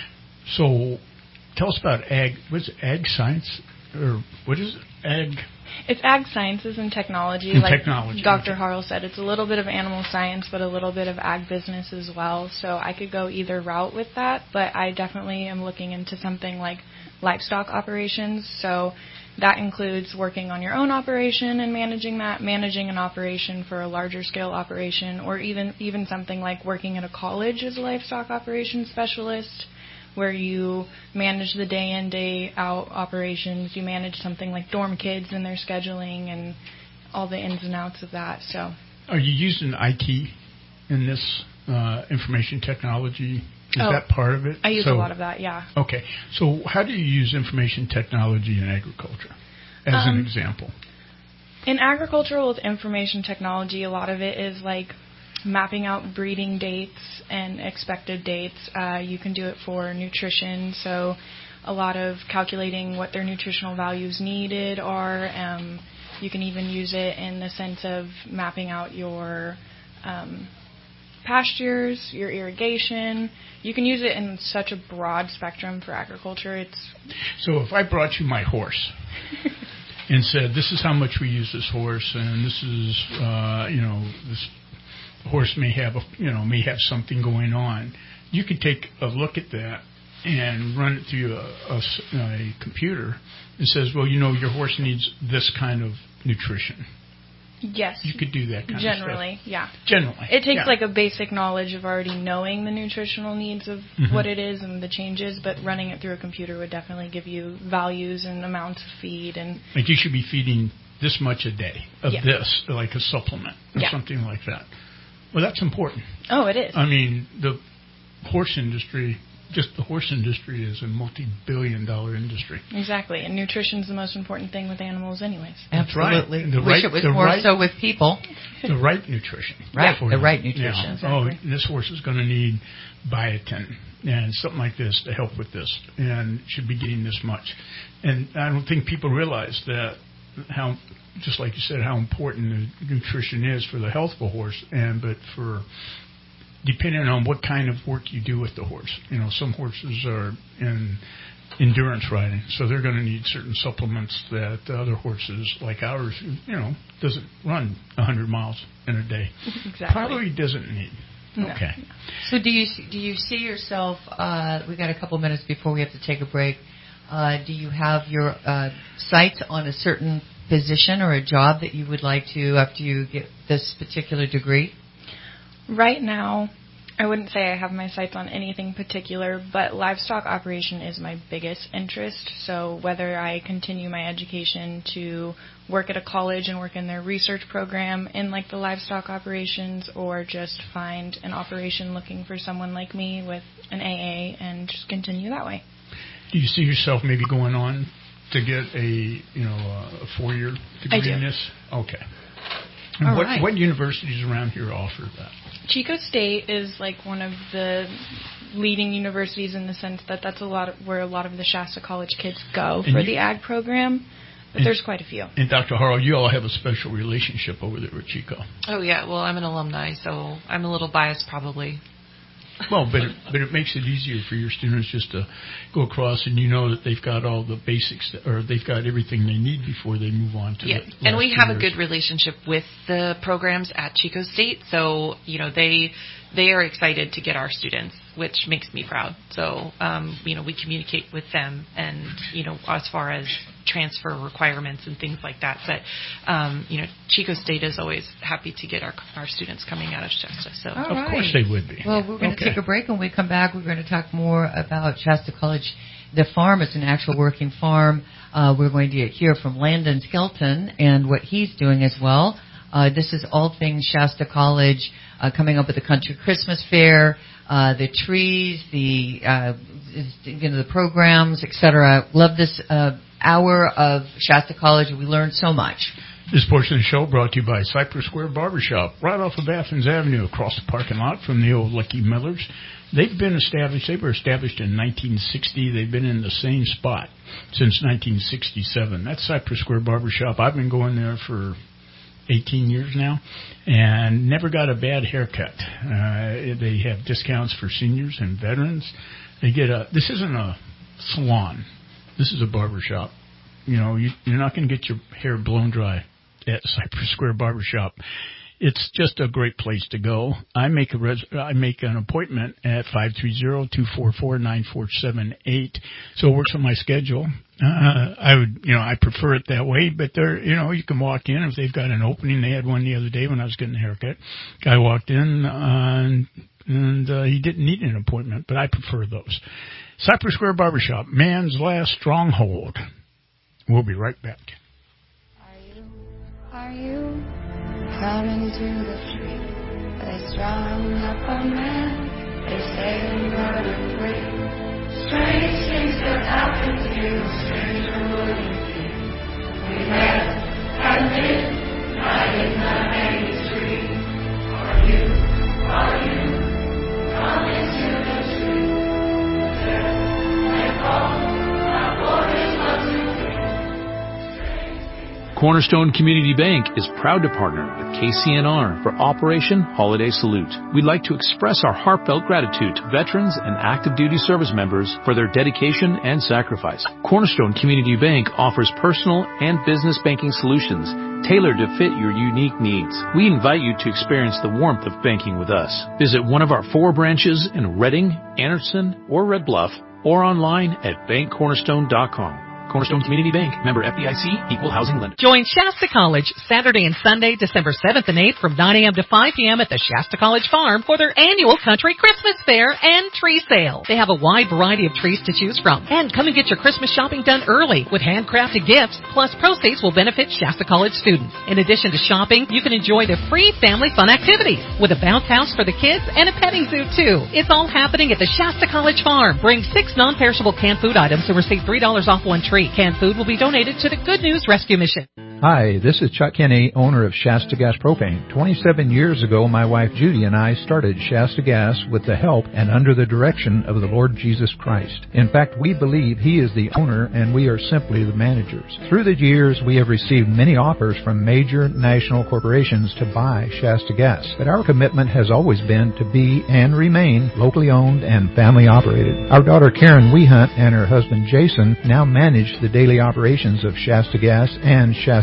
So tell us about ag. What's it, ag science? Or what is it? Ag? It's ag sciences and technology. And like technology, Doctor Harrell said, it's a little bit of animal science, but a little bit of ag business as well. So I could go either route with that, but I definitely am looking into something like livestock operations. So that includes working on your own operation and managing that, managing an operation for a larger scale operation, or even even something like working at a college as a livestock operations specialist, where you manage the day in, day out operations. You manage something like dorm kids and their scheduling and all the ins and outs of that. So, Are you using I T in this uh, information technology? Is Oh, that part of it? I use So- a lot of that, yeah. Okay. So how do you use information technology in agriculture, as Um, an example? In agriculture with information technology, a lot of it is like mapping out breeding dates and expected dates. Uh, you can do it for nutrition, so a lot of calculating what their nutritional values needed are. Um, you can even use it in the sense of mapping out your um, pastures, your irrigation. You can use it in such a broad spectrum for agriculture. It's So if I brought you my horse and said, this is how much we use this horse, and this is, uh, you know, this horse may have, a, you know, may have something going on, you could take a look at that and run it through a, a s- a computer and says, well, you know, your horse needs this kind of nutrition. yes. You could do that kind Generally, of stuff. yeah. Generally. It takes yeah. like a basic knowledge of already knowing the nutritional needs of Mhm. what it is and the changes, but running it through a computer would definitely give you values and amounts of feed and Like you should be feeding this much a day of Yeah. this, like a supplement or Yeah. something like that. Well, that's important. oh, it is. I mean, the horse industry, just the horse industry is a multi-billion dollar industry. Exactly, and nutrition's the most important thing with animals anyways. That's right. Absolutely. The Wish right- it was the more right- so with people. The right nutrition. Right, for the you. right nutrition. Yeah. Exactly. Oh, this horse is going to need biotin and something like this to help with this, and should be getting this much. And I don't think people realize that how, just like you said, how important the nutrition is for the health of a horse, and but for depending on what kind of work you do with the horse. You know, some horses are in endurance riding, so they're going to need certain supplements that the other horses, like ours, you know, doesn't run one hundred miles in a day. Exactly. Probably doesn't need. No. Okay. So do you do you see yourself? Uh, we got a couple minutes before we have to take a break. Uh, do you have your uh, sights on a certain position or a job that you would like to after you get this particular degree? Right now, I wouldn't say I have my sights on anything particular, but livestock operation is my biggest interest. So whether I continue my education to work at a college and work in their research program in like the livestock operations, or just find an operation looking for someone like me with an A A and just continue that way. Do you see yourself maybe going on to get a, you know, a four-year degree I do. in this? Okay. And All what, right. what universities around here offer that? Chico State is like one of the leading universities in the sense that that's a lot of, where a lot of the Shasta College kids go And for you- the ag program, but and- there's quite a few. And Doctor Harrell, you all have a special relationship over there with Chico. Oh, yeah. Well, I'm an alumni, so I'm a little biased probably. Well, but it, but it makes it easier for your students just to go across, and you know that they've got all the basics, that, or they've got everything they need before they move on to Yeah, the and we last have a years. good relationship with the programs at Chico State, so you know they they are excited to get our students, which makes me proud. So um, you know we communicate with them, and you know as far as transfer requirements and things like that. But um, you know Chico State is always happy to get our our students coming out of Shasta. So All Of right. course they would be. Well, we're going to Okay. take a break. When we come back, we're going to talk more about Shasta College. The farm is an actual working farm. Uh, we're going to hear from Landon Skelton and what he's doing as well. Uh, this is all things Shasta College, uh, coming up with the Country Christmas Fair, uh, the trees, the uh, you know the programs, et cetera. Love this uh, hour of Shasta College. We learned so much. This portion of the show brought to you by Cypress Square Barbershop, right off of Athens Avenue, across the parking lot from the old Lucky Millers. They've been established, they were established in nineteen sixty. They've been in the same spot since nineteen sixty-seven. That's Cypress Square Barbershop. I've been going there for eighteen years now, and never got a bad haircut. Uh, they have discounts for seniors and veterans. They get a, this isn't a salon. This is a barbershop. You know, you, you're not going to get your hair blown dry at Cypress Square Barbershop. It's just a great place to go. I make a res- I make an appointment at five three zero, two four four, nine four seven eight. So it works on my schedule. Uh, I would, you know, I prefer it that way, but there, you know, you can walk in if they've got an opening. They had one the other day when I was getting a haircut. Guy walked in, uh, and, and uh, he didn't need an appointment, but I prefer those. Cypress Square Barbershop, man's last stronghold. We'll be right back. Are you coming to the street? They strung up a man. They say they murdered three. Strange things that happen to you. Stranger would you be? We met and lived right in the hanging tree. Are you, are you coming to the street? They fall, our borders love to be. Cornerstone Community Bank is proud to partner with K C N R for Operation Holiday Salute. We'd like to express our heartfelt gratitude to veterans and active duty service members for their dedication and sacrifice. Cornerstone Community Bank offers personal and business banking solutions tailored to fit your unique needs. We invite you to experience the warmth of banking with us. Visit one of our four branches in Reading, Anderson, or Red Bluff, or online at bank cornerstone dot com. Cornerstone Community Bank, member F D I C, equal housing lender. Join Shasta College Saturday and Sunday, December seventh and eighth from nine a.m. to five p.m. at the Shasta College Farm for their annual Country Christmas Fair and tree sale. They have a wide variety of trees to choose from. And come and get your Christmas shopping done early with handcrafted gifts, plus proceeds will benefit Shasta College students. In addition to shopping, you can enjoy the free family fun activities with a bounce house for the kids and a petting zoo too. It's all happening at the Shasta College Farm. Bring six non-perishable canned food items and receive three dollars off one tree. Canned food will be donated to the Good News Rescue Mission. Hi, this is Chuck Kinney, owner of Shasta Gas Propane. twenty-seven years ago, my wife Judy and I started Shasta Gas with the help and under the direction of the Lord Jesus Christ. In fact, we believe He is the owner and we are simply the managers. Through the years, we have received many offers from major national corporations to buy Shasta Gas, but our commitment has always been to be and remain locally owned and family operated. Our daughter Karen Wehunt and her husband Jason now manage the daily operations of Shasta Gas and Shasta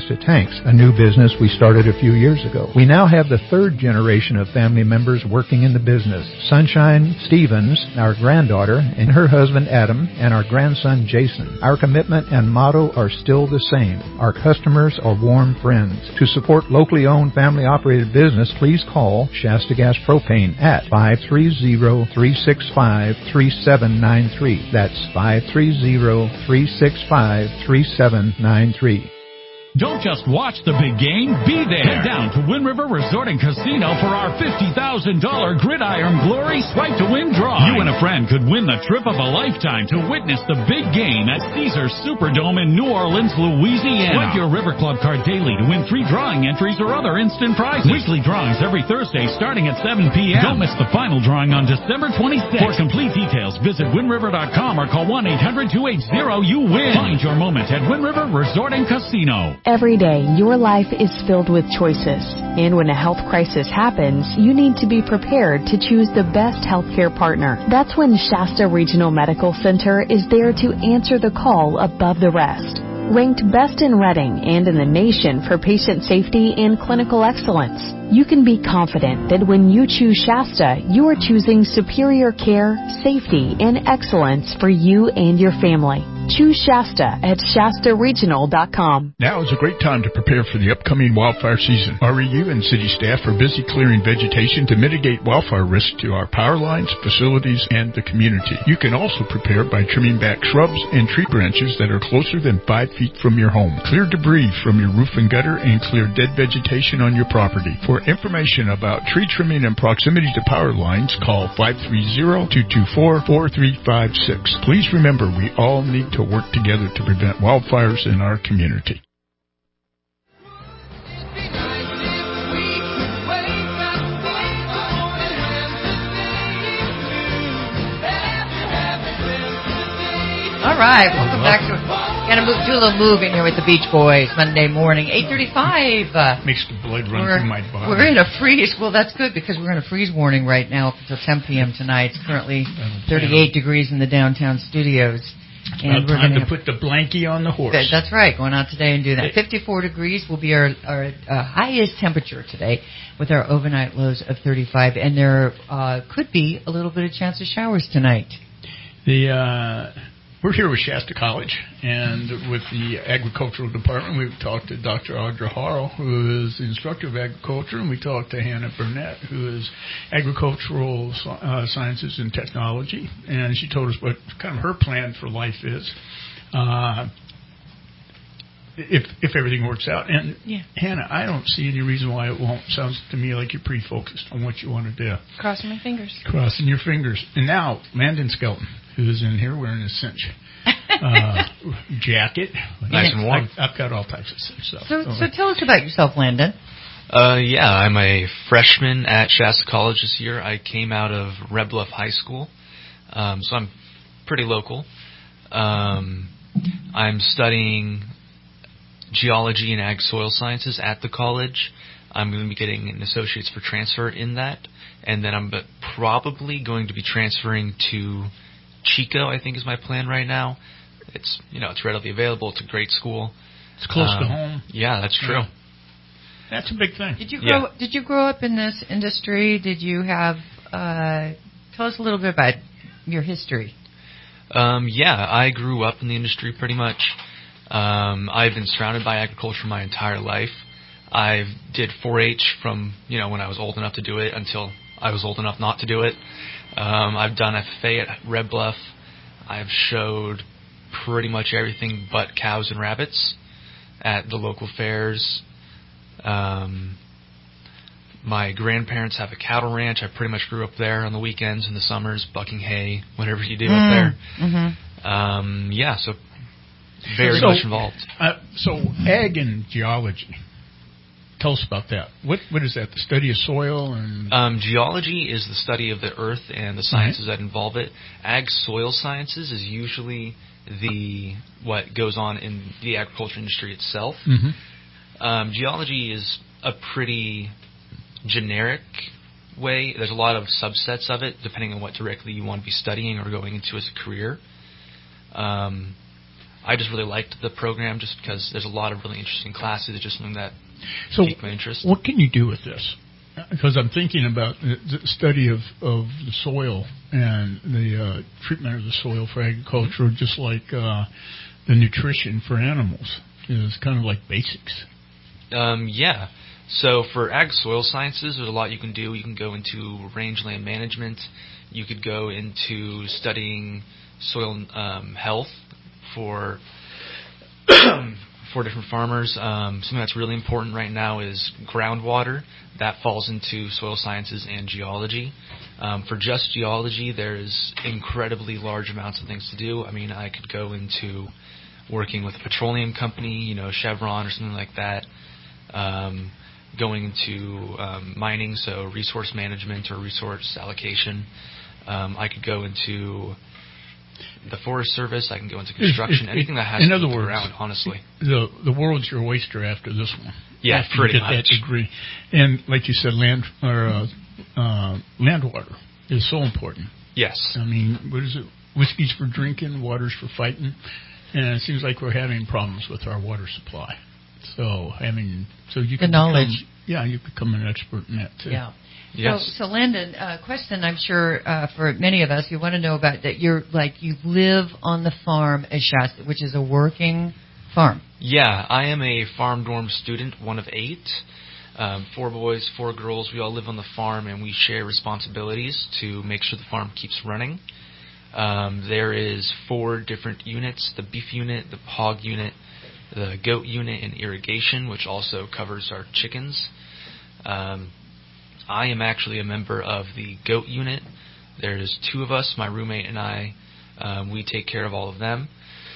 Shasta Tanks, a new business we started a few years ago. We now have the third generation of family members working in the business. Sunshine Stevens, our granddaughter, and her husband Adam, and our grandson Jason. Our commitment and motto are still the same. Our customers are warm friends. To support locally owned family-operated business, please call Shasta Gas Propane at five three zero, three six five, three seven nine three. That's five three zero, three six five, three seven nine three. Don't just watch the big game, be there. Head down to Wind River Resort and Casino for our fifty thousand dollars Gridiron Glory Swipe to Win draw. You and a friend could win the trip of a lifetime to witness the big game at Caesars Superdome in New Orleans, Louisiana. Swipe your River Club card daily to win free drawing entries or other instant prizes. Weekly drawings every Thursday starting at seven p.m. Don't miss the final drawing on December twenty-sixth. For complete details, visit wind river dot com or call one eight hundred, two eight zero, you win. Find your moment at Wind River Resort and Casino. Every day, your life is filled with choices. And when a health crisis happens, you need to be prepared to choose the best healthcare partner. That's when Shasta Regional Medical Center is there to answer the call above the rest. Ranked best in Reading and in the nation for patient safety and clinical excellence, you can be confident that when you choose Shasta, you are choosing superior care, safety, and excellence for you and your family. Choose Shasta at shasta regional dot com. Now is a great time to prepare for the upcoming wildfire season. R E U and city staff are busy clearing vegetation to mitigate wildfire risk to our power lines, facilities, and the community. You can also prepare by trimming back shrubs and tree branches that are closer than five feet from your home. Clear debris from your roof and gutter and clear dead vegetation on your property. For information about tree trimming and proximity to power lines, call five three zero, two two four, four three five six. Please remember, we all need to work together to prevent wildfires in our community. All right, welcome back to gonna move, do a little move in here with the Beach Boys Monday morning, eight thirty-five. Uh, Makes the blood run we're, through my body. We're in a freeze. Well, that's good because we're in a freeze warning right now until ten p.m. tonight. It's currently thirty-eight degrees in the downtown studios. And About we're time going to put the blankie on the horse. That, that's right. Going out today and do that. fifty-four degrees will be our, our uh, highest temperature today, with our overnight lows of thirty-five. And there uh, could be a little bit of chance of showers tonight. The uh, we're here with Shasta College and with the agricultural department. We've talked to Doctor Audra Harrell, who is the instructor of agriculture, and we talked to Hannah Burnett, who is agricultural uh, sciences and technology, and she told us what kind of her plan for life is. Uh, if if everything works out. And yeah. Hannah, I don't see any reason why it won't. Sounds to me like you're pretty focused on what you want to do. Crossing my fingers. Crossing your fingers. And now, Landon Skelton, who's in here wearing a cinch uh, jacket. Nice and warm. I've, I've got all types of cinch stuff. So, so tell us about yourself, Landon. Uh, yeah, I'm a freshman at Shasta College this year. I came out of Red Bluff High School, um, so I'm pretty local. Um, I'm studying geology and ag soil sciences at the college. I'm going to be getting an associate's for transfer in that, and then I'm probably going to be transferring to Chico, I think is my plan right now. It's, you know, it's readily available. It's a great school. It's close um, to home. Yeah, that's true. Yeah. That's a big thing. Did you grow? Yeah. Did you grow up in this industry? Did you have? Uh, tell us a little bit about your history. Um, yeah, I grew up in the industry pretty much. Um, I've been surrounded by agriculture my entire life. I did four H from, you know, when I was old enough to do it until I was old enough not to do it. Um, I've done F F A at Red Bluff. I've showed pretty much everything but cows and rabbits at the local fairs. Um, my grandparents have a cattle ranch. I pretty much grew up there on the weekends and the summers, bucking hay, whatever you do mm, up there. Mm-hmm. Um, yeah, so very so, much involved. Uh, so ag and geology. Tell us about that. What what is that? The study of soil and um, geology is the study of the earth and the sciences right. that involve it. Ag soil sciences is usually the what goes on in the agriculture industry itself. Mm-hmm. Um, geology is a pretty generic way. There's a lot of subsets of it, depending on what directly you want to be studying or going into as a career. Um, I just really liked the program just because there's a lot of really interesting classes. It's just something that so piqued my interest. What can you do with this? Because I'm thinking about the, the study of, of the soil and the uh, treatment of the soil for agriculture, mm-hmm. just like uh, the nutrition for animals is kind of like basics. Um, yeah. So for ag soil sciences, there's a lot you can do. You can go into rangeland management. You could go into studying soil um, health for for different farmers. Um, something that's really important right now is groundwater. That falls into soil sciences and geology. Um, for just geology, there's incredibly large amounts of things to do. I mean, I could go into working with a petroleum company, you know, Chevron or something like that. Um, going into um, mining, so resource management or resource allocation. Um, I could go into the Forest Service. I can go into construction. It, it, anything that has in to other be words, around, honestly. The the world's your oyster after this one. Yeah, after pretty you get much. that degree. And like you said, land or uh, uh, land water is so important. Yes. I mean, what is it? Whiskey's for drinking, water's for fighting. And it seems like we're having problems with our water supply. So, I mean, so you can the knowledge. Become, yeah, you become an expert in that too. Yeah. Yes. So, so Landon, uh, question I'm sure uh, for many of us, you want to know about that. You're like you live on the farm at Shasta, which is a working farm. Yeah, I am a farm dorm student, one of eight. Um, four boys, four girls. We all live on the farm, and we share responsibilities to make sure the farm keeps running. Um, there is four different units: the beef unit, the hog unit, the goat unit, and irrigation, which also covers our chickens. Um, I am actually a member of the goat unit. There's two of us, my roommate and I. Um, we take care of all of them.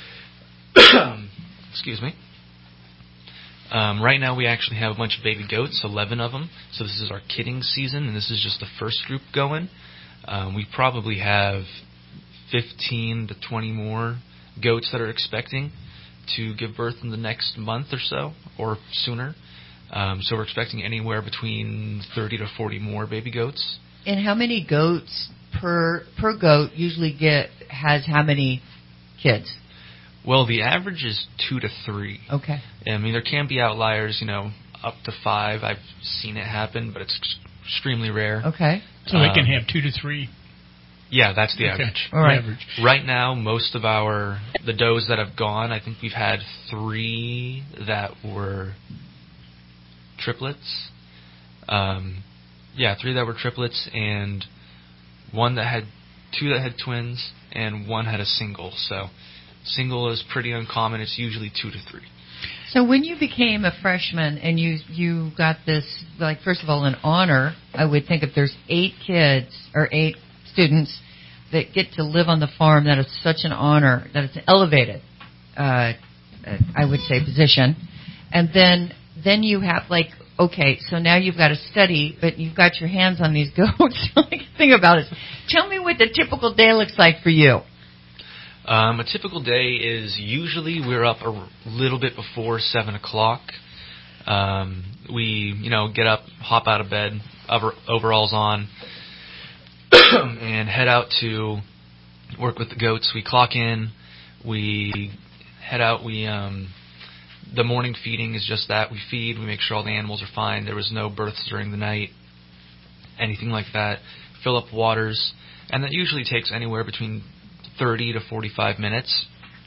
Excuse me. Um, right now we actually have a bunch of baby goats, eleven of them. So this is our kidding season, and this is just the first group going. Um, we probably have fifteen to twenty more goats that are expecting to give birth in the next month or so, or sooner. Um, so we're expecting anywhere between thirty to forty more baby goats. And how many goats per per goat usually get has how many kids? Well, the average is two to three. Okay. I mean, there can be outliers, you know, up to five. I've seen it happen, but it's ex- extremely rare. Okay. So um, they can have two to three. Yeah, that's the okay. average. All right. Average. Right now, most of our the does that have gone, I think we've had three that were triplets. Um, yeah, three that were triplets, and one that had two that had twins, and one had a single. So, single is pretty uncommon. It's usually two to three. So when you became a freshman and you you got this, like, first of all, an honor, I would think if there's eight kids or eight students that get to live on the farm, that is such an honor, that it's an elevated, uh, I would say, position. And then then you have, like, okay, so now you've got to study, but you've got your hands on these goats. Like, think about it. Tell me what the typical day looks like for you. Um, a typical day is usually we're up a little bit before seven o'clock. Um, we, you know, get up, hop out of bed, over, overalls on, and head out to work with the goats. We clock in, we head out, we, um, the morning feeding is just that. We feed, we make sure all the animals are fine. There was no births during the night, anything like that. Fill up waters, and that usually takes anywhere between thirty to forty-five minutes.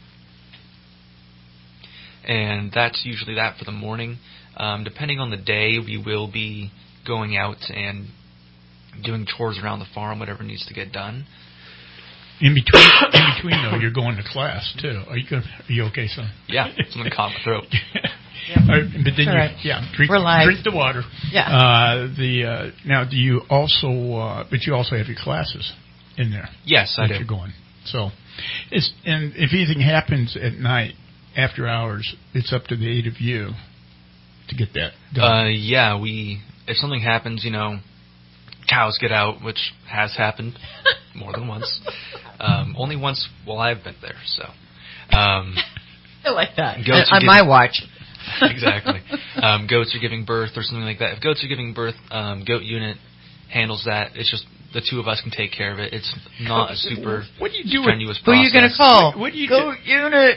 And that's usually that for the morning. Um, depending on the day, we will be going out and doing chores around the farm, whatever needs to get done. In between, in between though, you're going to class too. Are you good? Are you okay, son? Yeah, something caught my throat. Yep. Right, but then you, right. yeah, drink, We're live. drink the water. Yeah. Uh, the uh, now, do you also? Uh, but you also have your classes in there. Yes, I do. You're going. So, it's, and if anything happens at night after hours, it's up to the eight of you to get that done. Uh, yeah, we. If something happens, you know, cows get out, which has happened more than once. Um, only once while I've been there. So, um, I like that. Goats on giving, my watch. Exactly. Um, goats are giving birth or something like that. If goats are giving birth, um, goat unit handles that. It's just the two of us can take care of it. It's not a super what do you do strenuous Who process. are you going to call? What, what do you Goat do? unit.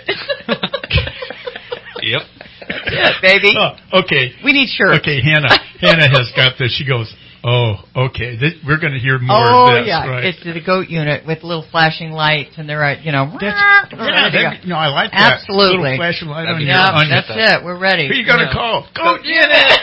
Yep. That's it, baby. Oh, okay. We need shirts. Okay, Hannah. Hannah has got this. She goes, oh, okay. This, we're going to hear more oh, of this, yeah. right? It's the goat unit with little flashing lights, and they're at, you know, That's, ready yeah, to go. that, no, I like that. Absolutely. Little flashing light on your Yeah, on that's your- it. We're ready. Who you going to Yeah. call? Goat Goat unit.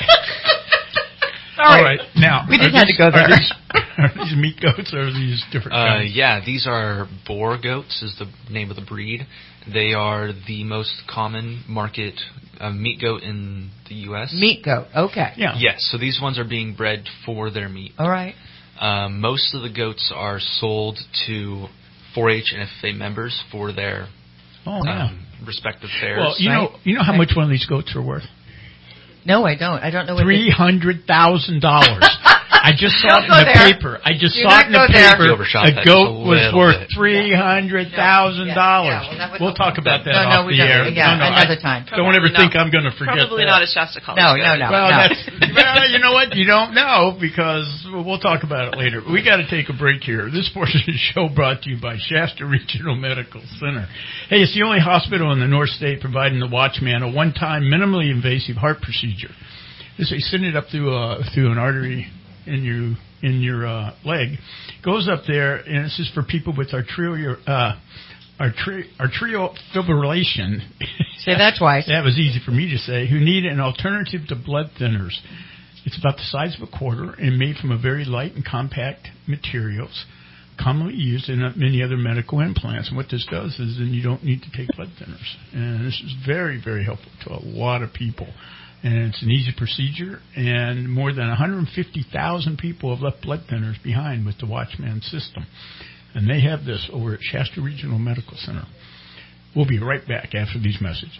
Sorry. All right. Now, We just are had these, to go there. Are these, are these meat goats or are these different Uh, kinds? yeah, these are boar goats is the name of the breed. They are the most common market uh, meat goat in the U S Meat goat. Okay. Yeah. Yes, so these ones are being bred for their meat. All right. Um, most of the goats are sold to four H and F F A members for their Oh, yeah. um, respective fairs. Well, you know, you know how much one of these goats are worth? No, I don't. I don't know what Three hundred thousand dollars. I just saw Don't it in go the there. paper. I just Do saw it in not the go there. paper. You overshot A that goat just a was little worth bit. three hundred thousand dollars. Yeah, well, that would- We'll talk about that No, no, off we the don't. air. Yeah, no, no, another I time. Don't ever Probably think not. I'm going to forget Probably that. not a Shasta College No, goat. no, no. Well, no. that's well, you know what? You don't know because we'll talk about it later. We got to take a break here. This portion of the show brought to you by Shasta Regional Medical Center. Hey, it's the only hospital in the North State providing the Watchman a one-time minimally invasive heart procedure. This they send it up through uh, through an artery in your in your uh, leg, goes up there, and this is for people with arterial uh, arteri- arterial fibrillation. Say that twice. That was easy for me to say. Who need an alternative to blood thinners. It's about the size of a quarter and made from a very light and compact materials commonly used in many other medical implants. And what this does is then you don't need to take blood thinners. And this is very, very helpful to a lot of people. And it's an easy procedure, and more than one hundred fifty thousand people have left blood thinners behind with the Watchman system. And they have this over at Shasta Regional Medical Center. We'll be right back after these messages.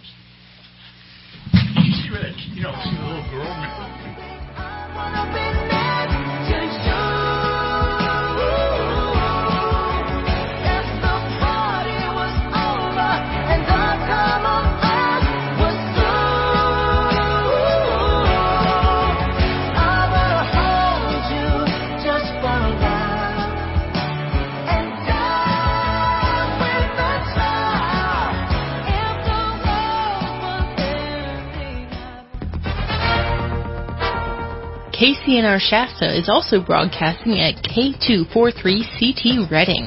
You see where that, you know, see the little girl? K C N R Shasta is also broadcasting at K two forty-three C T Reading.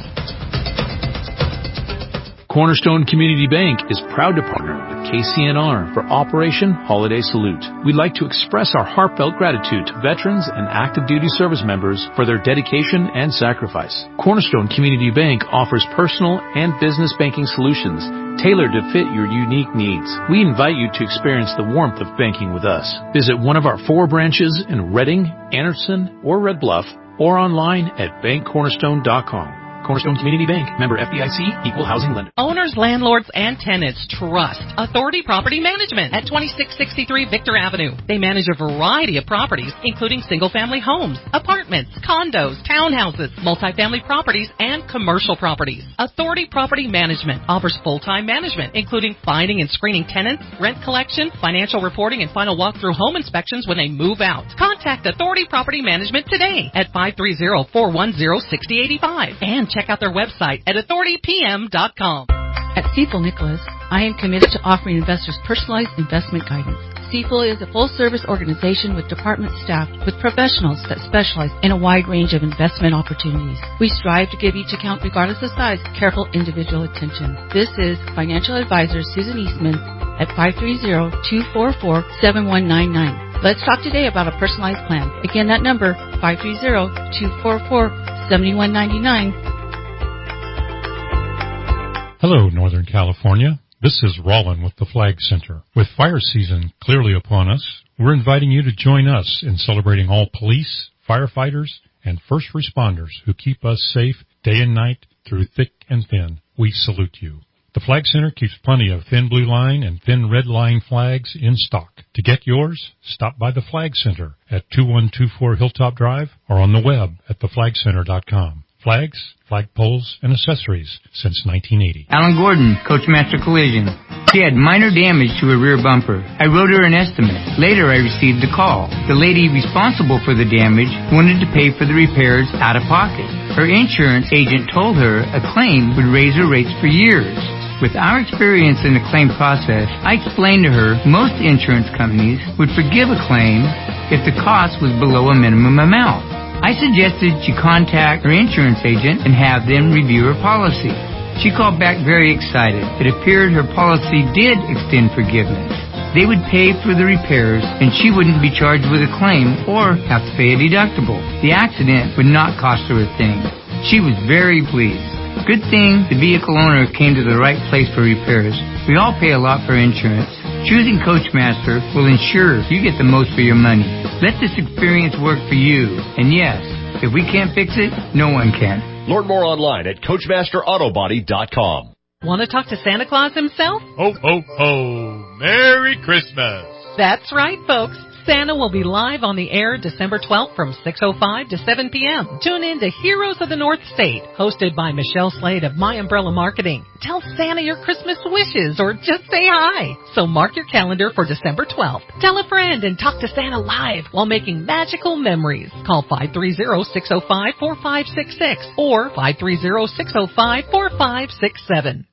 Cornerstone Community Bank is proud to partner with K C N R for Operation Holiday Salute. We'd like to express our heartfelt gratitude to veterans and active duty service members for their dedication and sacrifice. Cornerstone Community Bank offers personal and business banking solutions tailored to fit your unique needs. We invite you to experience the warmth of banking with us. Visit one of our four branches in Reading, Anderson, or Red Bluff, or online at bank cornerstone dot com. Cornerstone Community Bank, member F D I C, equal housing lender. Owners, landlords, and tenants trust Authority Property Management at twenty-six sixty-three Victor Avenue. They manage a variety of properties, including single-family homes, apartments, condos, townhouses, multifamily properties, and commercial properties. Authority Property Management offers full-time management, including finding and screening tenants, rent collection, financial reporting, and final walkthrough home inspections when they move out. Contact Authority Property Management today at five three zero, four one zero, six zero eight five and check out their website at authority p m dot com. At Stifel Nicholas, I am committed to offering investors personalized investment guidance. Stifel is a full-service organization with department staff with professionals that specialize in a wide range of investment opportunities. We strive to give each account, regardless of size, careful individual attention. This is financial advisor Susan Eastman at five three zero, two four four, seven one nine nine. Let's talk today about a personalized plan. Again, that number, five three zero, two four four, seven one nine nine. Hello, Northern California. This is Rollin with the Flag Center. With fire season clearly upon us, we're inviting you to join us in celebrating all police, firefighters, and first responders who keep us safe day and night through thick and thin. We salute you. The Flag Center keeps plenty of thin blue line and thin red line flags in stock. To get yours, stop by the Flag Center at two one two four Hilltop Drive or on the web at the flag center dot com. flags, flagpoles, and accessories since nineteen eighty. Alan Gordon, Coachmaster Collision. She had minor damage to her rear bumper. I wrote her an estimate. Later, I received a call. The lady responsible for the damage wanted to pay for the repairs out of pocket. Her insurance agent told her a claim would raise her rates for years. With our experience in the claim process, I explained to her most insurance companies would forgive a claim if the cost was below a minimum amount. I suggested she contact her insurance agent and have them review her policy. She called back very excited. It appeared her policy did extend forgiveness. They would pay for the repairs, and she wouldn't be charged with a claim or have to pay a deductible. The accident would not cost her a thing. She was very pleased. Good thing the vehicle owner came to the right place for repairs. We all pay a lot for insurance. Choosing Coachmaster will ensure you get the most for your money. Let this experience work for you. And yes, if we can't fix it, no one can. Learn more online at Coachmaster Auto Body dot com. Want to talk to Santa Claus himself? Ho, ho, ho. Merry Christmas. That's right, folks. Santa will be live on the air December twelfth from six oh five to seven p.m. Tune in to Heroes of the North State, hosted by Michelle Slade of My Umbrella Marketing. Tell Santa your Christmas wishes or just say hi. So mark your calendar for December twelfth. Tell a friend and talk to Santa live while making magical memories. Call five three zero, six oh five, four five six six or five three zero, six oh five, four five six seven.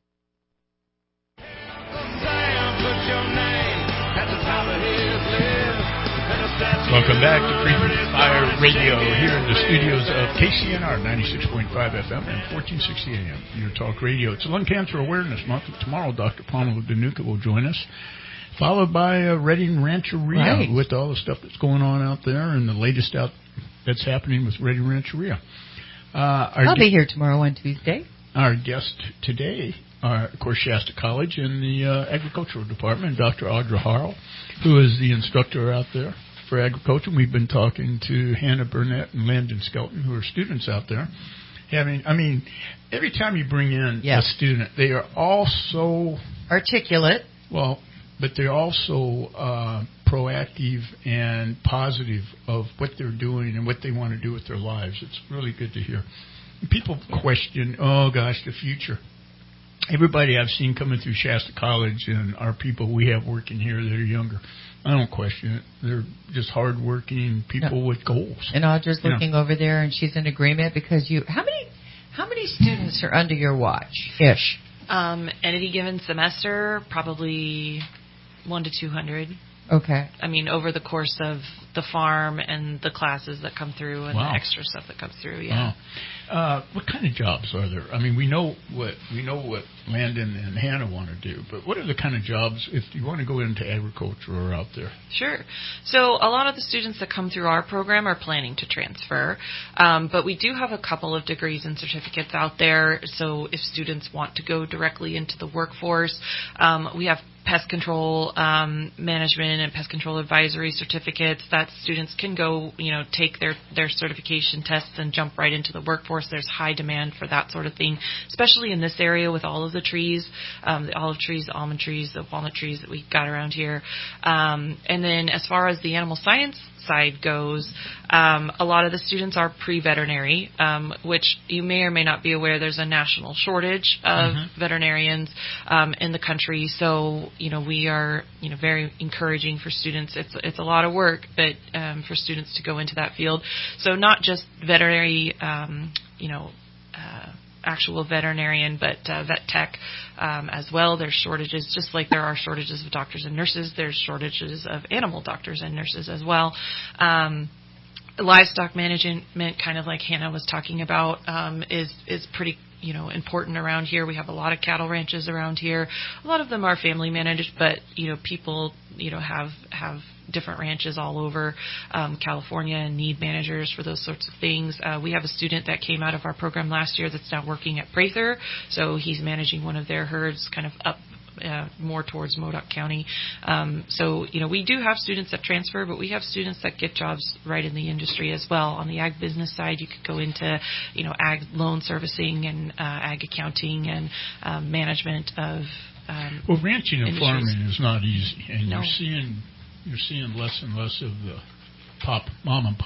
Welcome back to Free Fire Radio here in the studios of K C N R ninety-six point five F M and fourteen sixty A M. Your talk radio. It's Lung Cancer Awareness Month. Tomorrow, Doctor Pamela Danuka will join us, followed by uh, Redding Rancheria right. with all the stuff that's going on out there and the latest out that's happening with Redding Rancheria. Uh, I'll be here tomorrow on Tuesday. Our guest today are, of course, Shasta College in the uh, Agricultural Department, Doctor Audra Harrell, who is the instructor out there for agriculture. We've been talking to Hannah Burnett and Landon Skelton, who are students out there. Having, I mean, every time you bring in yes. a student, they are all so articulate. Well, but they're also uh, proactive and positive of what they're doing and what they want to do with their lives. It's really good to hear. People question, oh gosh, the future. Everybody I've seen coming through Shasta College and our people we have working here that are younger, I don't question it. They're just hardworking people no. with goals. And Audra's you looking know. over there, and she's in agreement because you. How many? How many students are under your watch? Ish. Um, at any given semester, probably one to two hundred. Okay. I mean, over the course of the farm and the classes that come through and wow. the extra stuff that comes through. Yeah. Wow. Uh, what kind of jobs are there? I mean, we know what we know what Landon and Hannah want to do, but what are the kind of jobs if you want to go into agriculture or out there? Sure. So a lot of the students that come through our program are planning to transfer, um, but we do have a couple of degrees and certificates out there. So if students want to go directly into the workforce, um, we have pest control um, management and pest control advisory certificates that students can go, you know, take their, their certification tests and jump right into the workforce. There's high demand for that sort of thing, especially in this area with all of the trees, um, the olive trees, the almond trees, the walnut trees that we've got around here. Um, and then as far as the animal science side goes, um, a lot of the students are pre-veterinary, um, which you may or may not be aware there's a national shortage of mm-hmm. veterinarians um, in the country. So, you know, we are, you know, very encouraging for students. It's it's a lot of work, but um, for students to go into that field. So not just veterinary, um, you know, uh, actual veterinarian, but uh, vet tech um, as well. There's shortages, just like there are shortages of doctors and nurses. There's shortages of animal doctors and nurses as well. Um, livestock management, kind of like Hannah was talking about, um, is is pretty you know important around here. We have a lot of cattle ranches around here. A lot of them are family managed, but you know people you know have have different ranches all over um, California and need managers for those sorts of things. Uh, we have a student that came out of our program last year that's now working at Prather, so he's managing one of their herds kind of up uh, more towards Modoc County. Um, so, you know, we do have students that transfer, but we have students that get jobs right in the industry as well. On the ag business side, you could go into, you know, ag loan servicing and uh, ag accounting and um, management of um, Well, ranching and industries. farming is not easy, and No. you're seeing you're seeing less and less of the pop mom and pop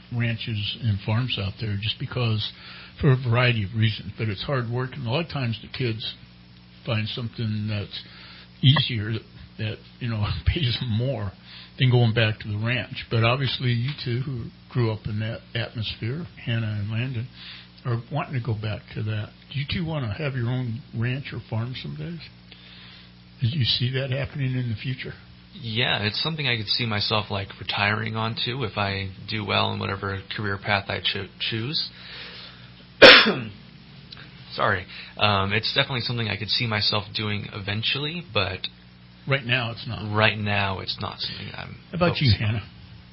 ranches and farms out there just because, for a variety of reasons. But it's hard work, and a lot of times the kids find something that's easier that, that you know pays them more than going back to the ranch. But obviously, you two who grew up in that atmosphere, Hannah and Landon, are wanting to go back to that. Do you two want to have your own ranch or farm some days? Did you see that happening in the future? Yeah, it's something I could see myself like retiring onto if I do well in whatever career path I cho- choose. Sorry, um, it's definitely something I could see myself doing eventually, but right now it's not. Right now it's not something I'm. How about you, Hannah?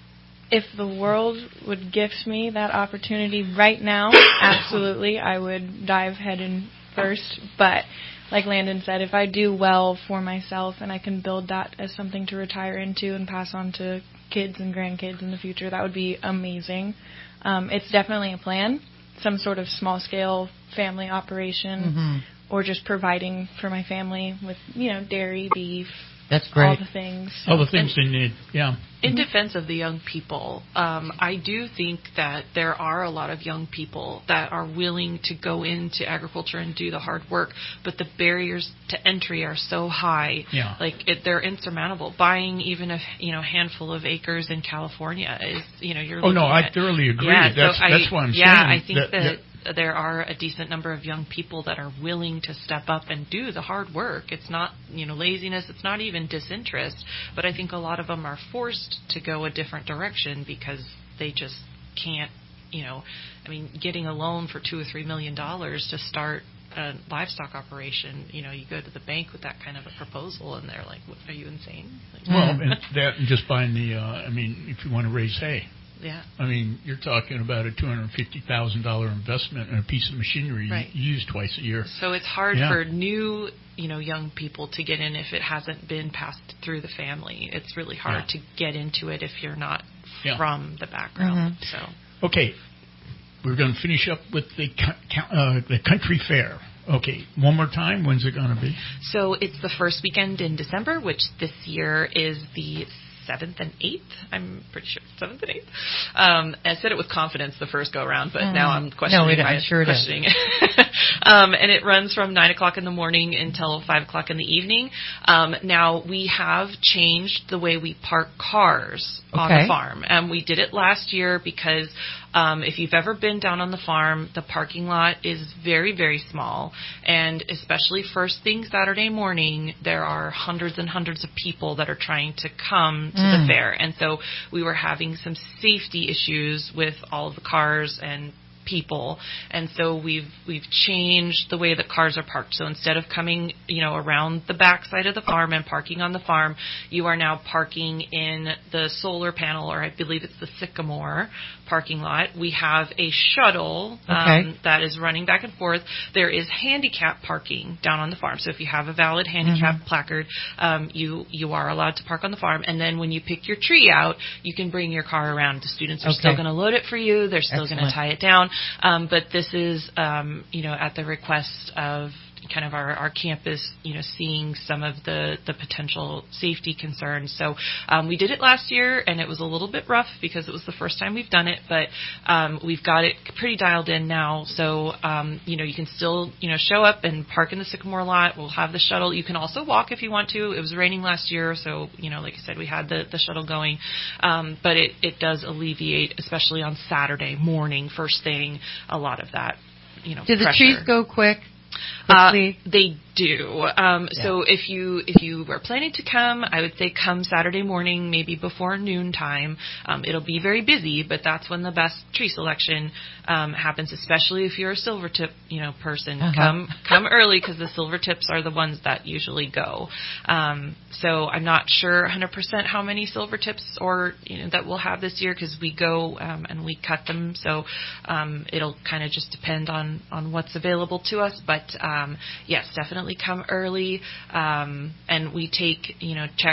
If the world would gift me that opportunity right now, absolutely, I would dive head in first. But like Landon said, if I do well for myself and I can build that as something to retire into and pass on to kids and grandkids in the future, that would be amazing. Um, it's definitely a plan, some sort of small-scale family operation, Mm-hmm. or just providing for my family with, you know, dairy, beef, That's great. all the things. All the things and, they need, yeah. In defense of the young people, um, I do think that there are a lot of young people that are willing to go into agriculture and do the hard work, but the barriers to entry are so high, yeah. like it, they're insurmountable. Buying even a you know handful of acres in California is you know you're. Oh no, I at, thoroughly agree. Yeah, that's so I, that's why I'm yeah, saying. Yeah, I think that, that, that there are a decent number of young people that are willing to step up and do the hard work. It's not, you know, laziness. It's not even disinterest. But I think a lot of them are forced to go a different direction because they just can't, you know, I mean, getting a loan for two or three million dollars to start a livestock operation, you know, you go to the bank with that kind of a proposal and they're like, what, are you insane? Like, well, and that and just buying the, uh, I mean, if you want to raise hay. Yeah. I mean, you're talking about a two hundred fifty thousand dollars investment in a piece of machinery right. you use twice a year. So it's hard yeah. for new, you know, young people to get in if it hasn't been passed through the family. It's really hard yeah. to get into it if you're not yeah. from the background. Mm-hmm. So okay, we're going to finish up with the uh, the country fair. Okay, one more time. When's it going to be? So it's the first weekend in December, which this year is the seventh and eighth. I'm pretty sure seventh and eighth. Um, I said it with confidence the first go around, but mm. now I'm questioning. No, it, my, I'm sure questioning it is. um, and it runs from nine o'clock in the morning until five o'clock in the evening. Um, now we have changed the way we park cars okay. on the farm, and we did it last year because um, if you've ever been down on the farm, the parking lot is very, very small, and especially first thing Saturday morning, there are hundreds and hundreds of people that are trying to come to mm. the fair, and so we were having some safety issues with all of the cars and people, and so we've we've changed the way that cars are parked. So instead of coming, you know, around the back side of the farm and parking on the farm, you are now parking in the solar panel, or I believe it's the Sycamore parking lot. We have a shuttle um, okay. that is running back and forth. There is handicap parking down on the farm. So if you have a valid handicap mm-hmm. placard, um, you you are allowed to park on the farm. And then when you pick your tree out, you can bring your car around. The students are okay. still going to load it for you. They're still going to tie it down. Um, but this is, um, you know, at the request of kind of our, our campus, you know, seeing some of the, the potential safety concerns. So um, we did it last year, and it was a little bit rough because it was the first time we've done it, but um, we've got it pretty dialed in now. So, um, you know, you can still, you know, show up and park in the Sycamore lot. We'll have the shuttle. You can also walk if you want to. It was raining last year, so, you know, like I said, we had the, the shuttle going. Um, but it, it does alleviate, especially on Saturday morning, first thing, a lot of that, you know, Do the pressure. trees go quick? Uh, they do. Um, yeah. So if you if you are planning to come, I would say come Saturday morning, maybe before noon time. Um, it'll be very busy, but that's when the best tree selection um, happens. Especially if you're a silver tip, you know, person. Uh-huh. Come come early because the silver tips are the ones that usually go. Um, so I'm not sure one hundred percent how many silver tips or you know that we'll have this year because we go um, and we cut them. So um, it'll kind of just depend on on what's available to us, but. Um, yes, definitely come early, um, and we take, you know, check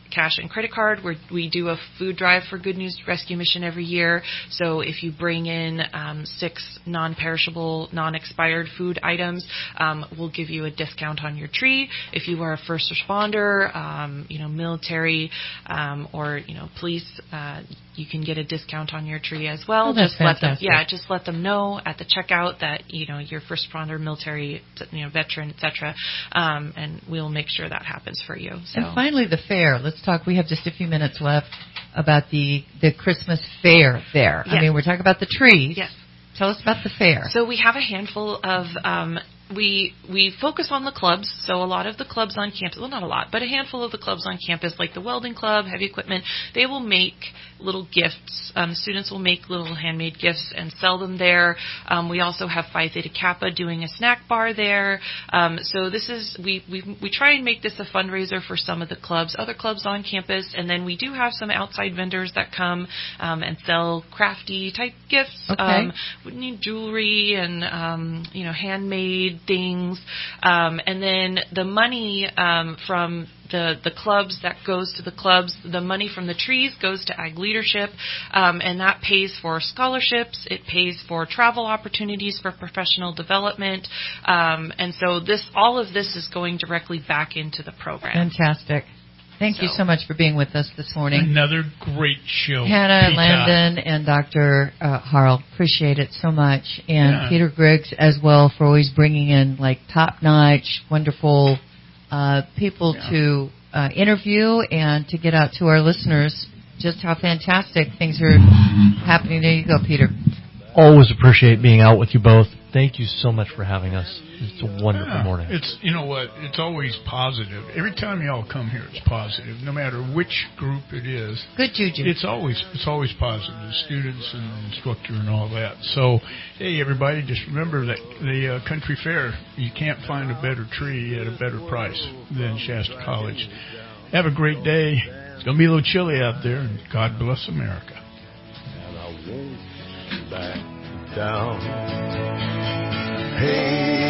cash and credit card. We're, we do a food drive for Good News Rescue Mission every year. So if you bring in um, six non-perishable, non-expired food items, um, we'll give you a discount on your tree. If you are a first responder, um, you know, military, um, or you know, police, uh, you can get a discount on your tree as well. Oh, that's just let them, fantastic. yeah, just let them know at the checkout that you know you're first responder, military, you know, veteran, et cetera. Um, and we'll make sure that happens for you. So. And finally, the fair. Let's talk. We have just a few minutes left about the the Christmas fair there. Yes. I mean, we're talking about the trees. Yes. Tell us about the fair. So we have a handful of. Um, We we focus on the clubs, so a lot of the clubs on campus, well, not a lot, but a handful of the clubs on campus, like the welding club, heavy equipment, they will make little gifts. Um, students will make little handmade gifts and sell them there. Um, we also have Phi Theta Kappa doing a snack bar there. Um, so this is we, we we try and make this a fundraiser for some of the clubs, other clubs on campus, and then we do have some outside vendors that come um, and sell crafty type gifts. Okay. Um, we need jewelry and um, you know handmade things, um, and then the money um, from the the clubs that goes to the clubs, the money from the trees goes to Ag Leadership, um, and that pays for scholarships. It pays for travel opportunities for professional development, um, and so this all of this is going directly back into the program. Fantastic. Thank So. you so much for being with us this morning. Another great show. Hannah Peter. Landon and Doctor Uh, Harl, appreciate it so much. And Yeah. Peter Griggs as well for always bringing in like top-notch, wonderful uh, people Yeah. to uh, interview and to get out to our listeners just how fantastic things are happening. There you go, Peter. Always appreciate being out with you both. Thank you so much for having us. It's a wonderful Yeah, morning. It's you know what? It's always positive. Every time y'all come here, it's positive. No matter which group it is. Good juju. It's always it's always positive. The students and the instructor and all that. So, hey everybody, just remember that the uh, country fair. You can't find a better tree at a better price than Shasta College. Have a great day. It's gonna be a little chilly out there, and God bless America. And I won't back down. Hey.